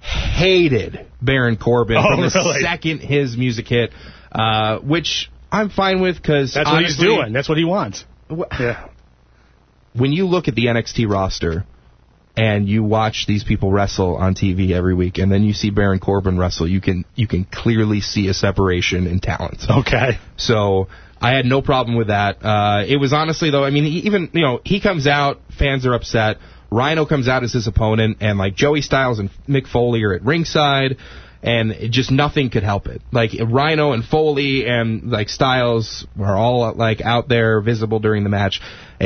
hated Baron Corbin oh, from the really? second his music hit, uh, which I'm fine with because that's honestly, what he's doing. That's what he wants. Wh- yeah. When you look at the N X T roster and you watch these people wrestle on T V every week, and then you see Baron Corbin wrestle, you can you can clearly see a separation in talent. Okay. So I had no problem with that. Uh, it was honestly, though, I mean, he, even, you know, he comes out, fans are upset. Rhino comes out as his opponent, and, like, Joey Styles and Mick Foley are at ringside, and it just nothing could help it. Like, Rhino and Foley and, like, Styles were all, like, out there visible during the match. It,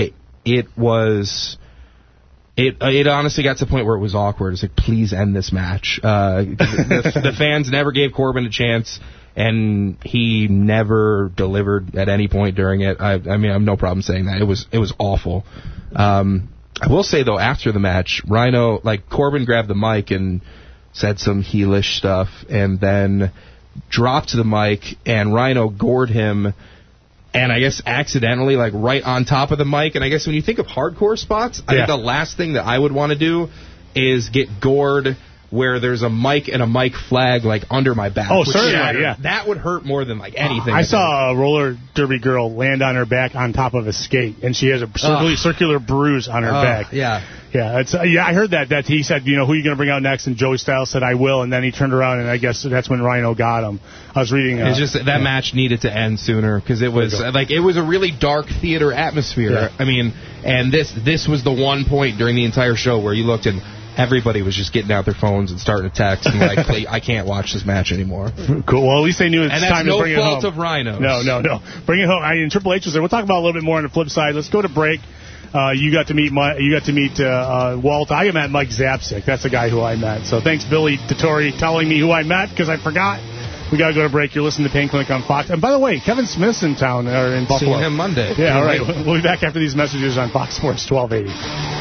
it was... It it honestly got to the point where it was awkward. It's like, please end this match. Uh, the, the fans never gave Corbin a chance, and he never delivered at any point during it. I, I mean, I have no problem saying that. It was it was awful. Um, I will say, though, after the match, Rhino, like, Corbin grabbed the mic and said some heelish stuff, and then dropped the mic, and Rhino gored him, and I guess accidentally, like, right on top of the mic. And I guess when you think of hardcore spots, I yeah. think the last thing that I would want to do is get gored where there's a mic and a mic flag, like, under my back. Oh, certainly, yeah, yeah. That would hurt more than, like, anything. I, I saw a roller derby girl land on her back on top of a skate, and she has a circular, uh, circular bruise on her uh, back. Yeah. Yeah, it's, uh, yeah, I heard that. That he said, you know, who are you going to bring out next? And Joey Styles said, I will. And then he turned around, and I guess that's when Rhino got him. I was reading. Uh, it's just that yeah. match needed to end sooner because it was like it was a really dark theater atmosphere. Yeah. I mean, and this this was the one point during the entire show where you looked and everybody was just getting out their phones and starting to text and like, I can't watch this match anymore. Cool. Well, at least they knew it's and time no to bring it home. And that's no fault of Rhino. No, no, no. Bring it home. I mean, Triple H was there. We'll talk about a little bit more on the flip side. Let's go to break. Uh, you got to meet my, you got to meet uh, uh, Walt. I met Mike Zapsik. That's the guy who I met. So thanks, Billy Dettori, telling me who I met because I forgot. We got to go to break. You're listening to Pain Clinic on Fox. And by the way, Kevin Smith's in town or in Buffalo. See him Monday. Yeah, all right. We'll be back after these messages on Fox Sports twelve eighty.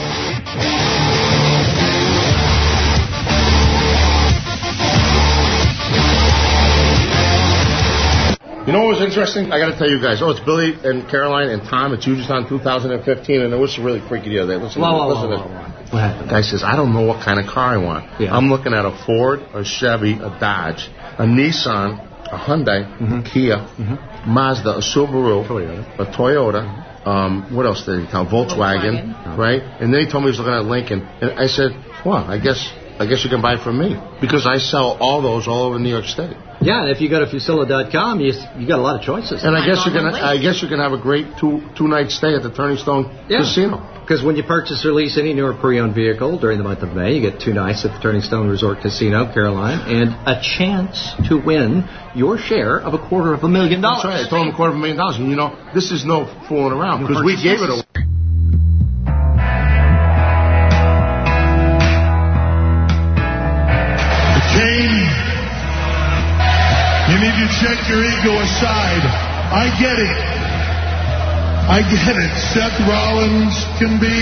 You know what was interesting? I got to tell you guys. Oh, it's Billy and Caroline and Tom. It's Ugestown two thousand fifteen, and it was really freaky the other day. Listen, whoa, listen whoa, to whoa, this. whoa. What happened? The guy says, I don't know what kind of car I want. Yeah. I'm looking at a Ford, a Chevy, a Dodge, a Nissan, a Hyundai, mm-hmm. a Kia, mm-hmm. Mazda, a Subaru, Toyota. a Toyota. Um, what else did he count? Volkswagen, Volkswagen, right? And then he told me he was looking at Lincoln. And I said, well, I guess I guess you can buy from me because I sell all those all over New York State. Yeah, and if you go to Fusillo dot com, you you got a lot of choices. And I guess you can I guess you can have a great two two night stay at the Turning Stone yeah. Casino. Because when you purchase or lease any new or pre-owned vehicle during the month of May, you get two nights at the Turning Stone Resort Casino, Caroline, and a chance to win your share of a quarter of a million dollars. That's right. I told him a quarter of a million dollars. And you know, this is no fooling around because we gave it away. Kane, you need to check your ego aside. I get it. I get it. Seth Rollins can be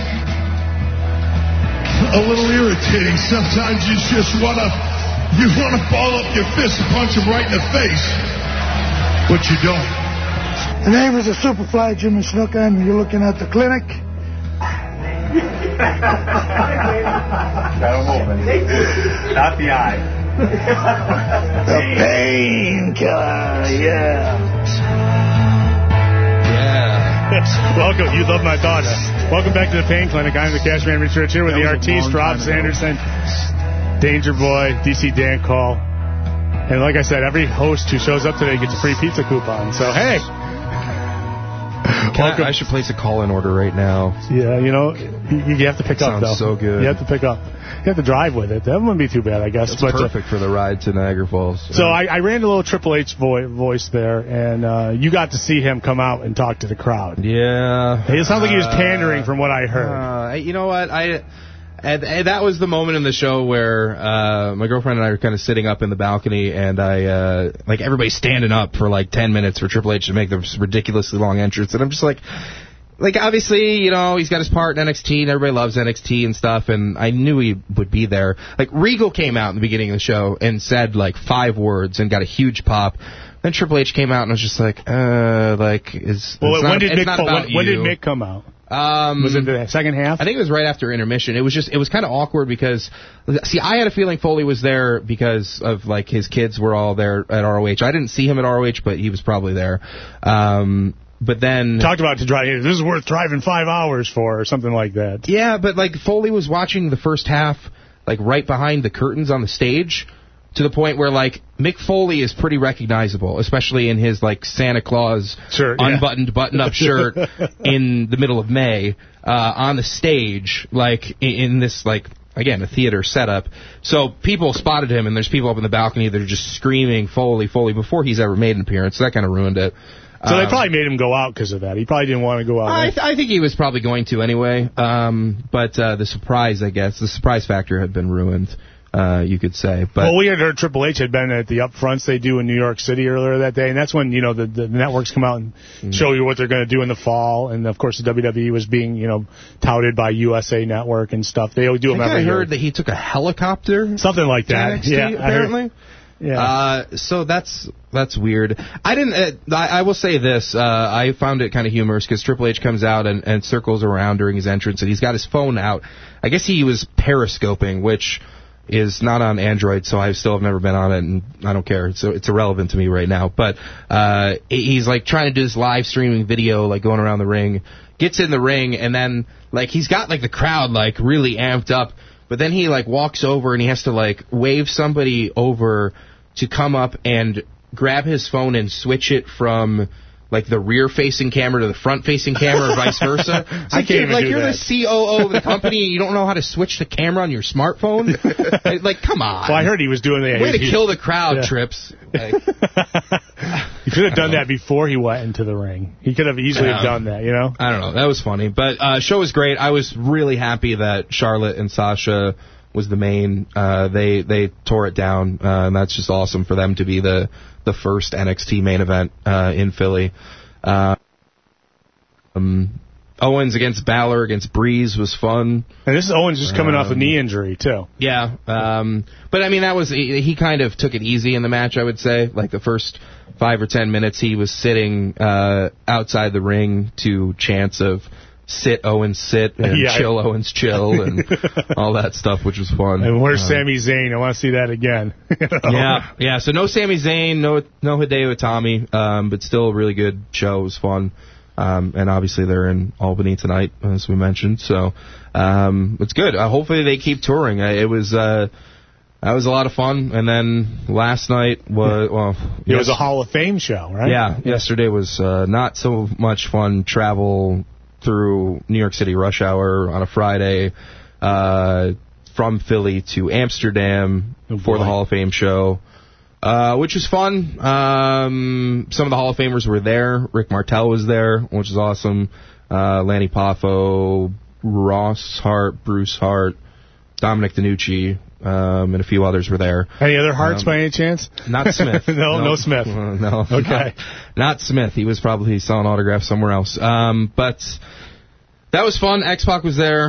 a little irritating. Sometimes you just want to you want to ball up your fist and punch him right in the face. But you don't. The name is a Superfly Jimmy Snuka, and you're looking at the clinic. Not the eye. The painkiller, yeah. Welcome. You love my thought. Welcome back to the Pain Clinic. I'm the Cashman Rich Rich here with the artiste, Rob Sanderson, Danger Boy, D C Dan Call. And like I said, every host who shows up today gets a free pizza coupon. So, hey. I, I should place a call-in order right now. Yeah, you know, you, you have to pick up, though. Sounds so good. You have to pick up. You have to drive with it. That wouldn't be too bad, I guess. It's but, perfect uh, for the ride to Niagara Falls. So I, I ran a little Triple H vo- voice there, and uh, you got to see him come out and talk to the crowd. Yeah. It sounds like he was pandering from what I heard. Uh, you know what? I... And, and that was the moment in the show where uh, my girlfriend and I were kind of sitting up in the balcony, and I, uh, like, everybody's standing up for like ten minutes for Triple H to make this ridiculously long entrance, and I'm just like, like, obviously, you know, he's got his part in N X T, and everybody loves N X T and stuff, and I knew he would be there. Like, Regal came out in the beginning of the show and said, like, five words and got a huge pop. Then Triple H came out and was just like, uh, like, is... Well, when, not, did Mick, when, when did Mick come out? Um, was it the second half? I think it was right after intermission. It was just, it was kind of awkward because, see, I had a feeling Foley was there because of, like, his kids were all there at R O H. I didn't see him at R O H, but he was probably there. Um, but then... Talked about to drive, this is worth driving five hours for, or something like that. Yeah, but, like, Foley was watching the first half, like, right behind the curtains on the stage, to the point where, like, Mick Foley is pretty recognizable, especially in his, like, Santa Claus sure, yeah. unbuttoned button-up shirt in the middle of May uh, on the stage, like, in, in this, like, again, a theater setup. So people spotted him, and there's people up in the balcony that are just screaming, Foley, Foley, before he's ever made an appearance. So that kind of ruined it. So they Um, probably made him go out because of that. He probably didn't want to go out. I, right? th- I think he was probably going to anyway. Um, but uh, the surprise, I guess, the surprise factor had been ruined, uh, you could say. But well, we had heard Triple H had been at the upfronts they do in New York City earlier that day, and that's when, you know, the, the networks come out and Mm. show you what they're going to do in the fall. And, of course, the W W E was being, you know, touted by U S A Network and stuff. They do I them think every I year. heard that he took a helicopter. Something like to that. N X T, Yeah, I heard- apparently. Yeah. Uh, so that's that's weird. I didn't. Uh, I, I will say this. Uh, I found it kind of humorous because Triple H comes out and, and circles around during his entrance, and he's got his phone out. I guess he was periscoping, which is not on Android, so I still have never been on it, and I don't care. So it's irrelevant to me right now. But uh, he's like trying to do this live streaming video, like going around the ring. Gets in the ring, and then like he's got like the crowd like really amped up. But then he like walks over and he has to like wave somebody over to come up and grab his phone and switch it from like the rear-facing camera to the front-facing camera, or vice versa. It's I like, can't you're, even like do you're that. the C O O of the company and you don't know how to switch the camera on your smartphone. Like, like, come on. Well, I heard he was doing the... Way to he- kill the crowd, Yeah. Trips. Like, He could have done that before he went into the ring. He could have easily have Yeah. done that, you know? I don't know. That was funny. But uh show was great. I was really happy that Charlotte and Sasha was the main. Uh, they they tore it down, uh, and that's just awesome for them to be the, the first N X T main event uh, in Philly. Uh, um, Owens against Balor against Breeze was fun. And this is Owens just coming off a Um, knee injury, too. Yeah, um, but I mean that was he, he kind of took it easy in the match. I would say, like the first five or ten minutes, he was sitting uh, outside the ring to chants of "Sit Owens, sit" and Yeah. "Chill Owens, chill" and all that stuff, which was fun. And where's Um, Sami Zayn? I want to see that again. You know? Yeah, yeah. So no Sami Zayn, no no Hideo Itami, um, but still a really good show. It was fun. Um, and obviously they're in Albany tonight, as we mentioned. So um, it's good. Uh, hopefully they keep touring. Uh, it was uh, that was a lot of fun. And then last night was well, It was yes- a Hall of Fame show, right? yeah. Yesterday was uh, not so much fun. Travel through New York City rush hour on a Friday uh, from Philly to Amsterdam Oh, for the boy. Hall of Fame show. Uh, which was fun. Um, some of the Hall of Famers were there. Rick Martel was there, which is awesome. Uh, Lanny Poffo, Ross Hart, Bruce Hart, Dominic DeNucci, um, and a few others were there. Any other Hearts Um, by any chance? Not Smith. no, no, Smith. Uh, no. Okay. Not, not Smith. He was probably selling autographs somewhere else. Um, but that was fun. X-Pac was there.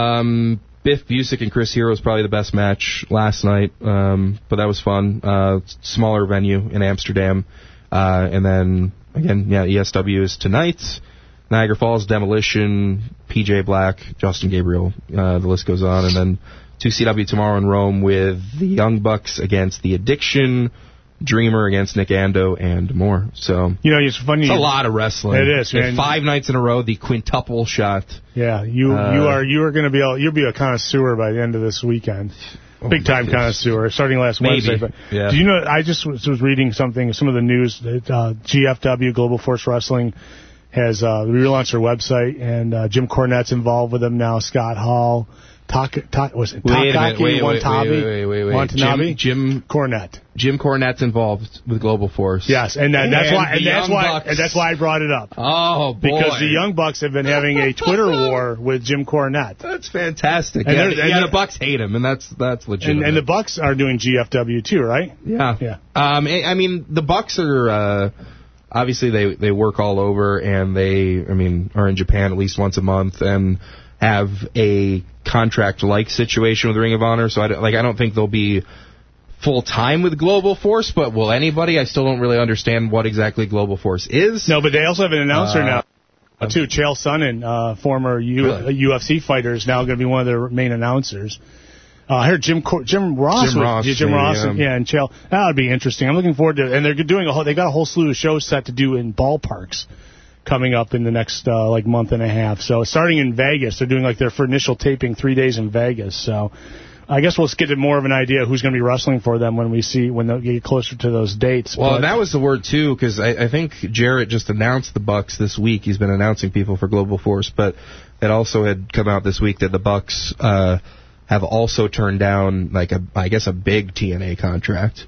Um, Biff Busick and Chris Hero was probably the best match last night. Um, but that was fun. Uh, smaller venue in Amsterdam. Uh, and then, again, yeah, E S W is tonight. Niagara Falls, Demolition, P J Black, Justin Gabriel. Uh, the list goes on. And then two C W tomorrow in Rome with the Young Bucks against The Addiction, Dreamer against Nick Ando, and more. So You know, it's funny. it's a lot of wrestling. It is, And man. five nights in a row, the quintuple shot. Yeah, you Uh, you are you are going to be able, you'll be a connoisseur by the end of this weekend. Big time my goodness. connoisseur, starting last Maybe. Wednesday. But Yeah. do you know? I just was, was reading something, some of the news that uh, G F W Global Force Wrestling has uh, relaunched their website, and uh, Jim Cornette's involved with them now. Scott Hall, Taka, Ta, was it Wait a minute, Takaki wait, wait, Watanabe? wait, wait, wait, wait. Watanabe? Jim, Jim Cornette. Jim Cornette's involved with Global Force. Yes, and, that, that's And why, and the that's Young why, Bucks. and that's why I brought it up. Oh boy! Because the Young Bucks have been having a Twitter war with Jim Cornette. That's fantastic. And yeah, there's- and yeah, there- the Bucks hate him, and that's that's legit. And, and the Bucks are doing G F W too, right? Yeah. Yeah. Um, I I mean, the Bucks are uh, obviously they they work all over, and they I mean are in Japan at least once a month, and have a contract-like situation with Ring of Honor. So I don't- like I don't think they'll be full time with Global Force, but will anybody? I still don't really understand what exactly Global Force is. No, but they also have an announcer Uh, now. Uh, too, Chael Sonnen, uh, former U- Really? U F C fighter, is now going to be one of their main announcers. Uh, I heard Jim Cor- Jim Ross. Jim was- Ross, yeah, Jim maybe, Ross, yeah. yeah, and Chael. That would be interesting. I'm looking forward to it. And they're doing a whole. They got a whole slew of shows set to do in ballparks coming up in the next uh, like month and a half. So starting in Vegas, they're doing like their for initial taping three days in Vegas. So I guess we'll get more of an idea of who's going to be wrestling for them when we see when they get closer to those dates. Well, But- and that was the word too, because I, I think Jarrett just announced the Bucks this week. He's been announcing people for Global Force, but it also had come out this week that the Bucks uh, have also turned down, like a, I guess, a big T N A contract.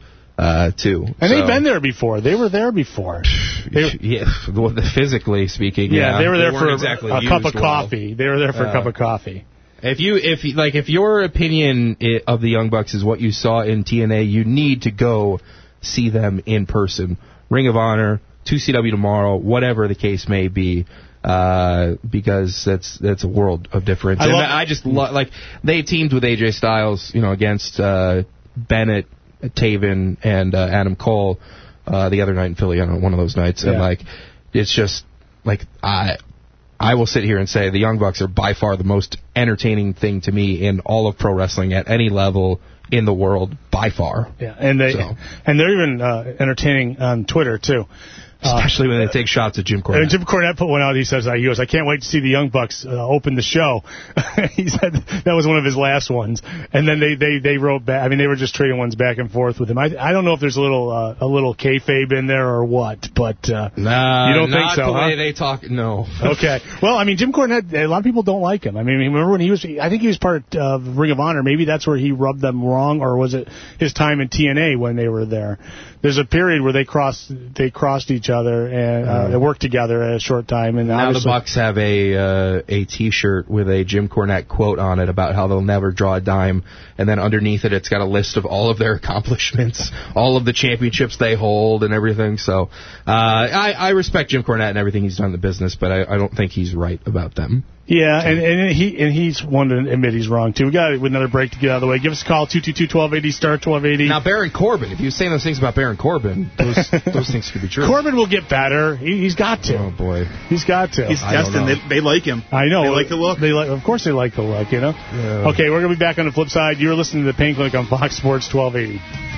uh, too. And so. they've been there before. They were there before. They, yeah, physically speaking. Yeah, yeah. they were there they for exactly a, a cup of well. coffee. They were there for uh, a cup of coffee. If you, if like, if your opinion of the Young Bucks is what you saw in T N A, you need to go see them in person. Ring of Honor, two C W tomorrow, whatever the case may be, uh, because that's that's a world of difference. I, and I just lo- like they teamed with A J Styles, you know, against uh, Bennett, Taven, and uh, Adam Cole uh, the other night in Philly on one of those nights, yeah. and like it's just like I. I will sit here and say the Young Bucks are by far the most entertaining thing to me in all of pro wrestling at any level in the world, by far. Yeah, and they so. and they're even uh, entertaining on Twitter too. Especially uh, when they take shots at Jim Cornette. And Jim Cornette put one out. He says, uh, he goes, I can't wait to see the Young Bucks uh, open the show. He said that was one of his last ones. And then they, they, they wrote back. I mean, they were just trading ones back and forth with him. I I don't know if there's a little uh, a little kayfabe in there or what, but uh, nah, you don't think not so, the huh? way they talk. No. Okay. Well, I mean, Jim Cornette. A lot of people don't like him. I mean, remember when he was? I think he was part of uh, Ring of Honor. Maybe that's where he rubbed them wrong, or was it his time in T N A when they were there? There's a period where they crossed they crossed each other and uh, they worked together at a short time. And now the Bucks have a uh, a T-shirt with a Jim Cornette quote on it about how they'll never draw a dime, and then underneath it, it's got a list of all of their accomplishments, all of the championships they hold, and everything. So uh, I, I respect Jim Cornette and everything he's done in the business, but I, I don't think he's right about them. Yeah, and, and he and he's one to admit he's wrong, too. We got another break to get out of the way. Give us a call, two two two, twelve eighty, star twelve eighty. Now, Baron Corbin, if you were saying those things about Baron Corbin, those those things could be true. Corbin will get better. He, he's got to. Oh, boy. He's got to. He's destined. They, they like him. I know. They like the look. They like, of course they like the look, you know? Yeah. Okay, we're going to be back on the flip side. You're listening to the Pain Clinic on Fox Sports twelve eighty.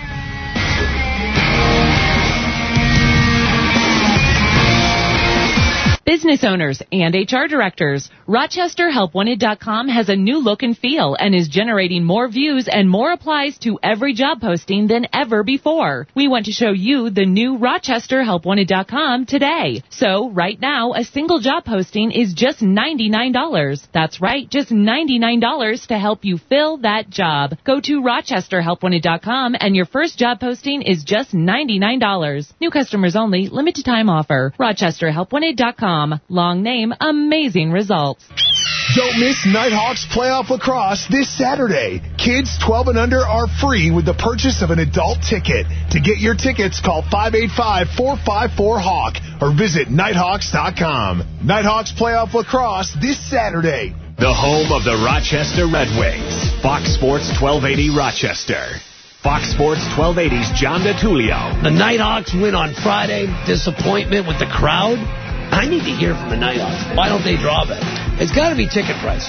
Business owners and H R directors, Rochester Help Wanted dot com has a new look and feel and is generating more views and more applies to every job posting than ever before. We want to show you the new Rochester Help Wanted dot com today. So right now, a single job posting is just ninety-nine dollars. That's right, just ninety-nine dollars to help you fill that job. Go to Rochester Help Wanted dot com and your first job posting is just ninety-nine dollars. New customers only, limited time offer. Rochester Help Wanted dot com. Long name, amazing results. Don't miss Nighthawks Playoff Lacrosse this Saturday. Kids twelve and under are free with the purchase of an adult ticket. To get your tickets, call five eight five, four five four, HAWK or visit Nighthawks dot com. Nighthawks Playoff Lacrosse this Saturday. The home of the Rochester Red Wings. Fox Sports twelve eighty Rochester. Fox Sports twelve eighty's John DeTulio. The Nighthawks win on Friday. Disappointment with the crowd. I need to hear from the Nighthawks. Why don't they draw better? It's got to be ticket price.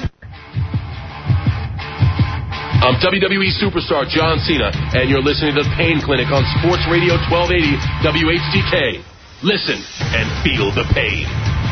I'm W W E superstar John Cena, and you're listening to The Pain Clinic on Sports Radio twelve eighty W H D K. Listen and feel the pain.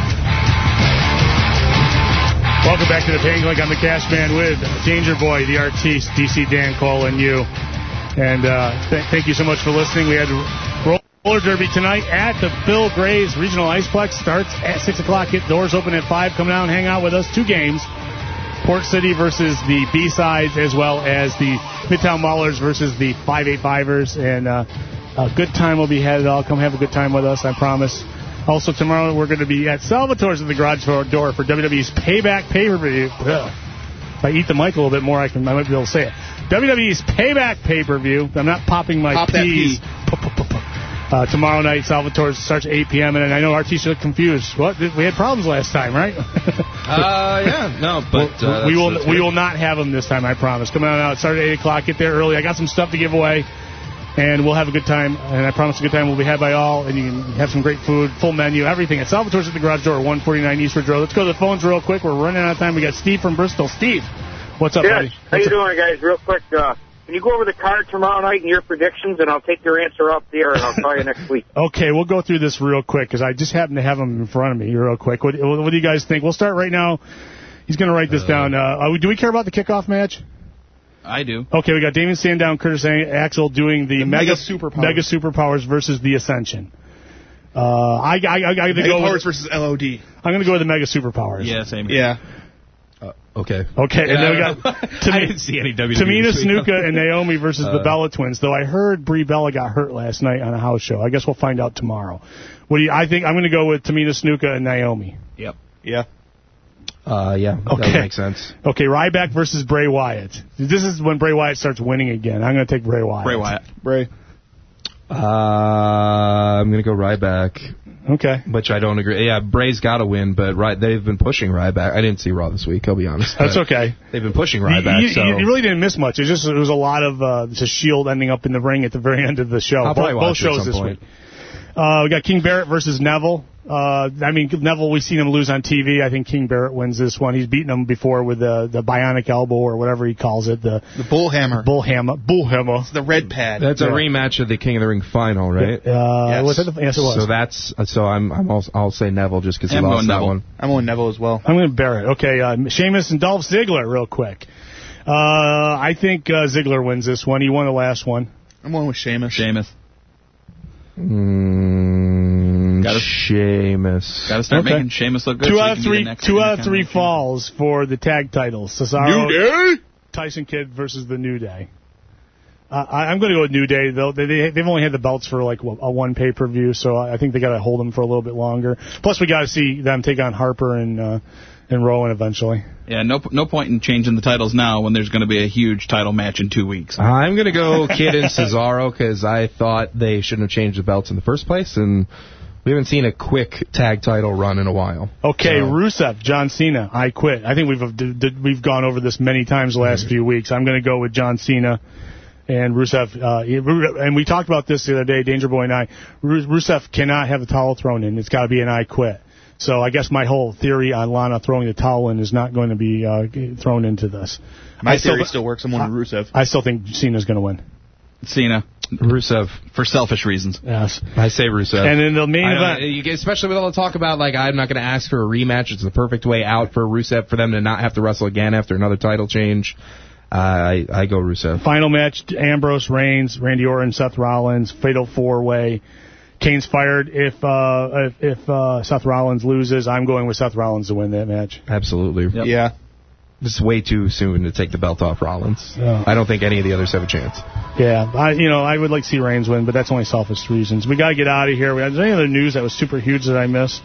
Welcome back to The Pain Clinic. I'm the Cash Man with Danger Boy, the artiste, D C Dan Cole, and you. And uh, th- thank you so much for listening. We had roll. Roller Derby tonight at the Bill Graves Regional Iceplex. Starts at six o'clock. Get doors open at five. Come down and hang out with us. Two games. Port City versus the B-Sides, as well as the Midtown Maulers versus the five eighty-fivers. And uh, a good time will be had at all. Come have a good time with us, I promise. Also, tomorrow we're going to be at Salvatore's at the garage door for W W E's Payback Pay-Per-View. Ugh. If I eat the mic a little bit more, I can I might be able to say it. W W E's Payback Pay-Per-View. I'm not popping my Pop peas. Uh, tomorrow night, Salvatore starts at eight p.m. And I know R T looked confused. What? We had problems last time, right? uh, yeah, no, but uh, we will that's we will not have them this time. I promise. Come on out. Start at eight o'clock. Get there early. I got some stuff to give away, and we'll have a good time. And I promise a good time will be had by all. And you can have some great food, full menu, everything at Salvatore's at the garage door, one forty-nine Eastwood Road. Let's go to the phones real quick. We're running out of time. We got Steve from Bristol. Steve, what's up, yes. buddy? How What's you up? doing, guys? Real quick. Uh, Can you go over the card tomorrow night and your predictions, and I'll take your answer off the air, and I'll call you next week. Okay, we'll go through this real quick, because I just happen to have them in front of me real quick. What, what do you guys think? We'll start right now. He's going to write this uh, down. Uh, do we care about the kickoff match? I do. Okay, we got Damon Sandow, Curtis Axel doing the, the Mega, Mega Superpowers. Mega Superpowers versus the Ascension. Uh, I, I, I, I Mega go Powers with, versus L O D. I'm going to go with the Mega Superpowers. Yeah, same here. Yeah. Uh, okay. Okay, and Yeah, then we I got don't know. Tam- I didn't see any W W E Tamina this week. Snuka and Naomi versus the Uh, Bella Twins. Though I heard Brie Bella got hurt last night on a house show. I guess we'll find out tomorrow. What do you? I think I'm going to go with Tamina Snuka and Naomi. Yep. Yeah. Uh, yeah, Okay. that makes sense. Okay, Ryback versus Bray Wyatt. This is when Bray Wyatt starts winning again. I'm going to take Bray Wyatt. Bray Wyatt. Bray. Uh, I'm going to go Ryback. Okay. Which I don't agree. Yeah, Bray's got to win, but Ry- they've been pushing Ryback. I didn't see Raw this week, I'll be honest. That's but okay. They've been pushing You, Ryback, you, so... you really didn't miss much. It just it was a lot of uh, the Shield ending up in the ring at the very end of the show. I'll Both, probably both watch it at shows some this point. week. Uh, we got King Barrett versus Neville. Uh, I mean, Neville, we've seen him lose on T V. I think King Barrett wins this one. He's beaten him before with the the bionic elbow or whatever he calls it. The The bull hammer. bull hammer. Bull hammer. It's the red pad. That's a Yeah. rematch of the King of the Ring final, right? Uh, Yes. was that the, yes, it was. So that's so I'm I'm also, I'll say Neville just because he I'm lost going that Neville. one. I'm on Neville as well. I'm going to Barrett. Okay, uh, Sheamus and Dolph Ziggler, real quick. Uh, I think uh, Ziggler wins this one. He won the last one. I'm going with Sheamus. Sheamus. Mm, Gotta- Sheamus. Got to start Okay. making Sheamus look good. Two so he out of can be the three. next Two out of Intercontinental three champion. falls for the tag titles. Cesaro, New Day? Tyson Kidd versus the New Day. Uh, I, I'm going to go with New Day though. They, they they've only had the belts for like a one pay per view, so I think they got to hold them for a little bit longer. Plus, we got to see them take on Harper and uh, and Rowan eventually. Yeah, no no point in changing the titles now when there's going to be a huge title match in two weeks. I'm going to go Kidd and Cesaro because I thought they shouldn't have changed the belts in the first place, and we haven't seen a quick tag title run in a while. Okay, So- Rusev, John Cena, I quit. I think we've d- d- we've gone over this many times the last few weeks. I'm going to go with John Cena and Rusev. Uh, he- and we talked about this the other day, Danger Boy and I. Ru- Rusev cannot have the towel thrown in. It's got to be an I quit. So I guess my whole theory on Lana throwing the towel in is not going to be uh, thrown into this. My I still- theory still works. I'm on Rusev. I still think Cena's going to win. Cena. Rusev. For selfish reasons. Yes. I say Rusev. And in the main I know, event, you get- especially with all the talk about, like, I'm not going to ask for a rematch. It's the perfect way out for Rusev for them to not have to wrestle again after another title change. Uh, I, I go Rusev. final match, Ambrose, Reigns, Randy Orton, Seth Rollins, fatal four-way. Kane's fired. If uh, if, if uh, Seth Rollins loses, I'm going with Seth Rollins to win that match. Absolutely. Yep. Yeah. It's way too soon to take the belt off Rollins. Yeah. I don't think any of the others have a chance. Yeah, I, you know, I would like to see Reigns win, but that's only selfish reasons. We got to get out of here. Is there any other news that was super huge that I missed?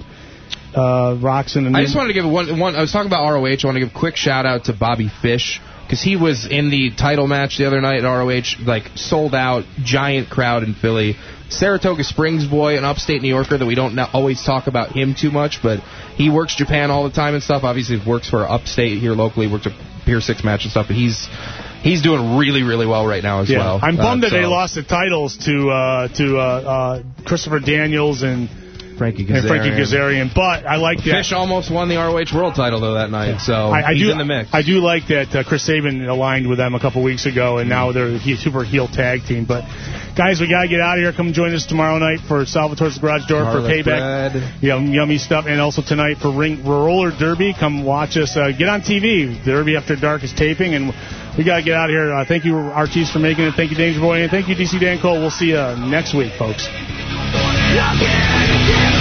Uh, Rocks and the I just wanted to give one, one. I was talking about R O H. I want to give a quick shout out to Bobby Fish because he was in the title match the other night at R O H, like sold out, giant crowd in Philly. Saratoga Springs boy, an upstate New Yorker that we don't now always talk about him too much, but he works Japan all the time and stuff. Obviously, he works for upstate here locally, works a Pier Six match and stuff, but he's he's doing really, really well right now as yeah. well. I'm bummed Uh, that they so- lost the titles to uh, to uh, uh, Christopher Daniels and Frankie and Frankie Kazarian. Kazarian, but I like that. Fish almost won the R O H World title though that night, so I, I he's do, in the mix. I do like that uh, Chris Sabin aligned with them a couple weeks ago, and now they're a super heel tag team. But guys, we gotta get out of here. Come join us tomorrow night for Salvatore's Garage Door for Garlic Payback. bread. Yeah, yummy stuff, and also tonight for Ring Roller Derby. Come watch us. Uh, get on T V. The Derby After Dark is taping, and we gotta get out of here. Uh, thank you, Artis, for making it. Thank you, Danger Boy, and thank you, D C Dan Cole. We'll see you next week, folks. Again, again.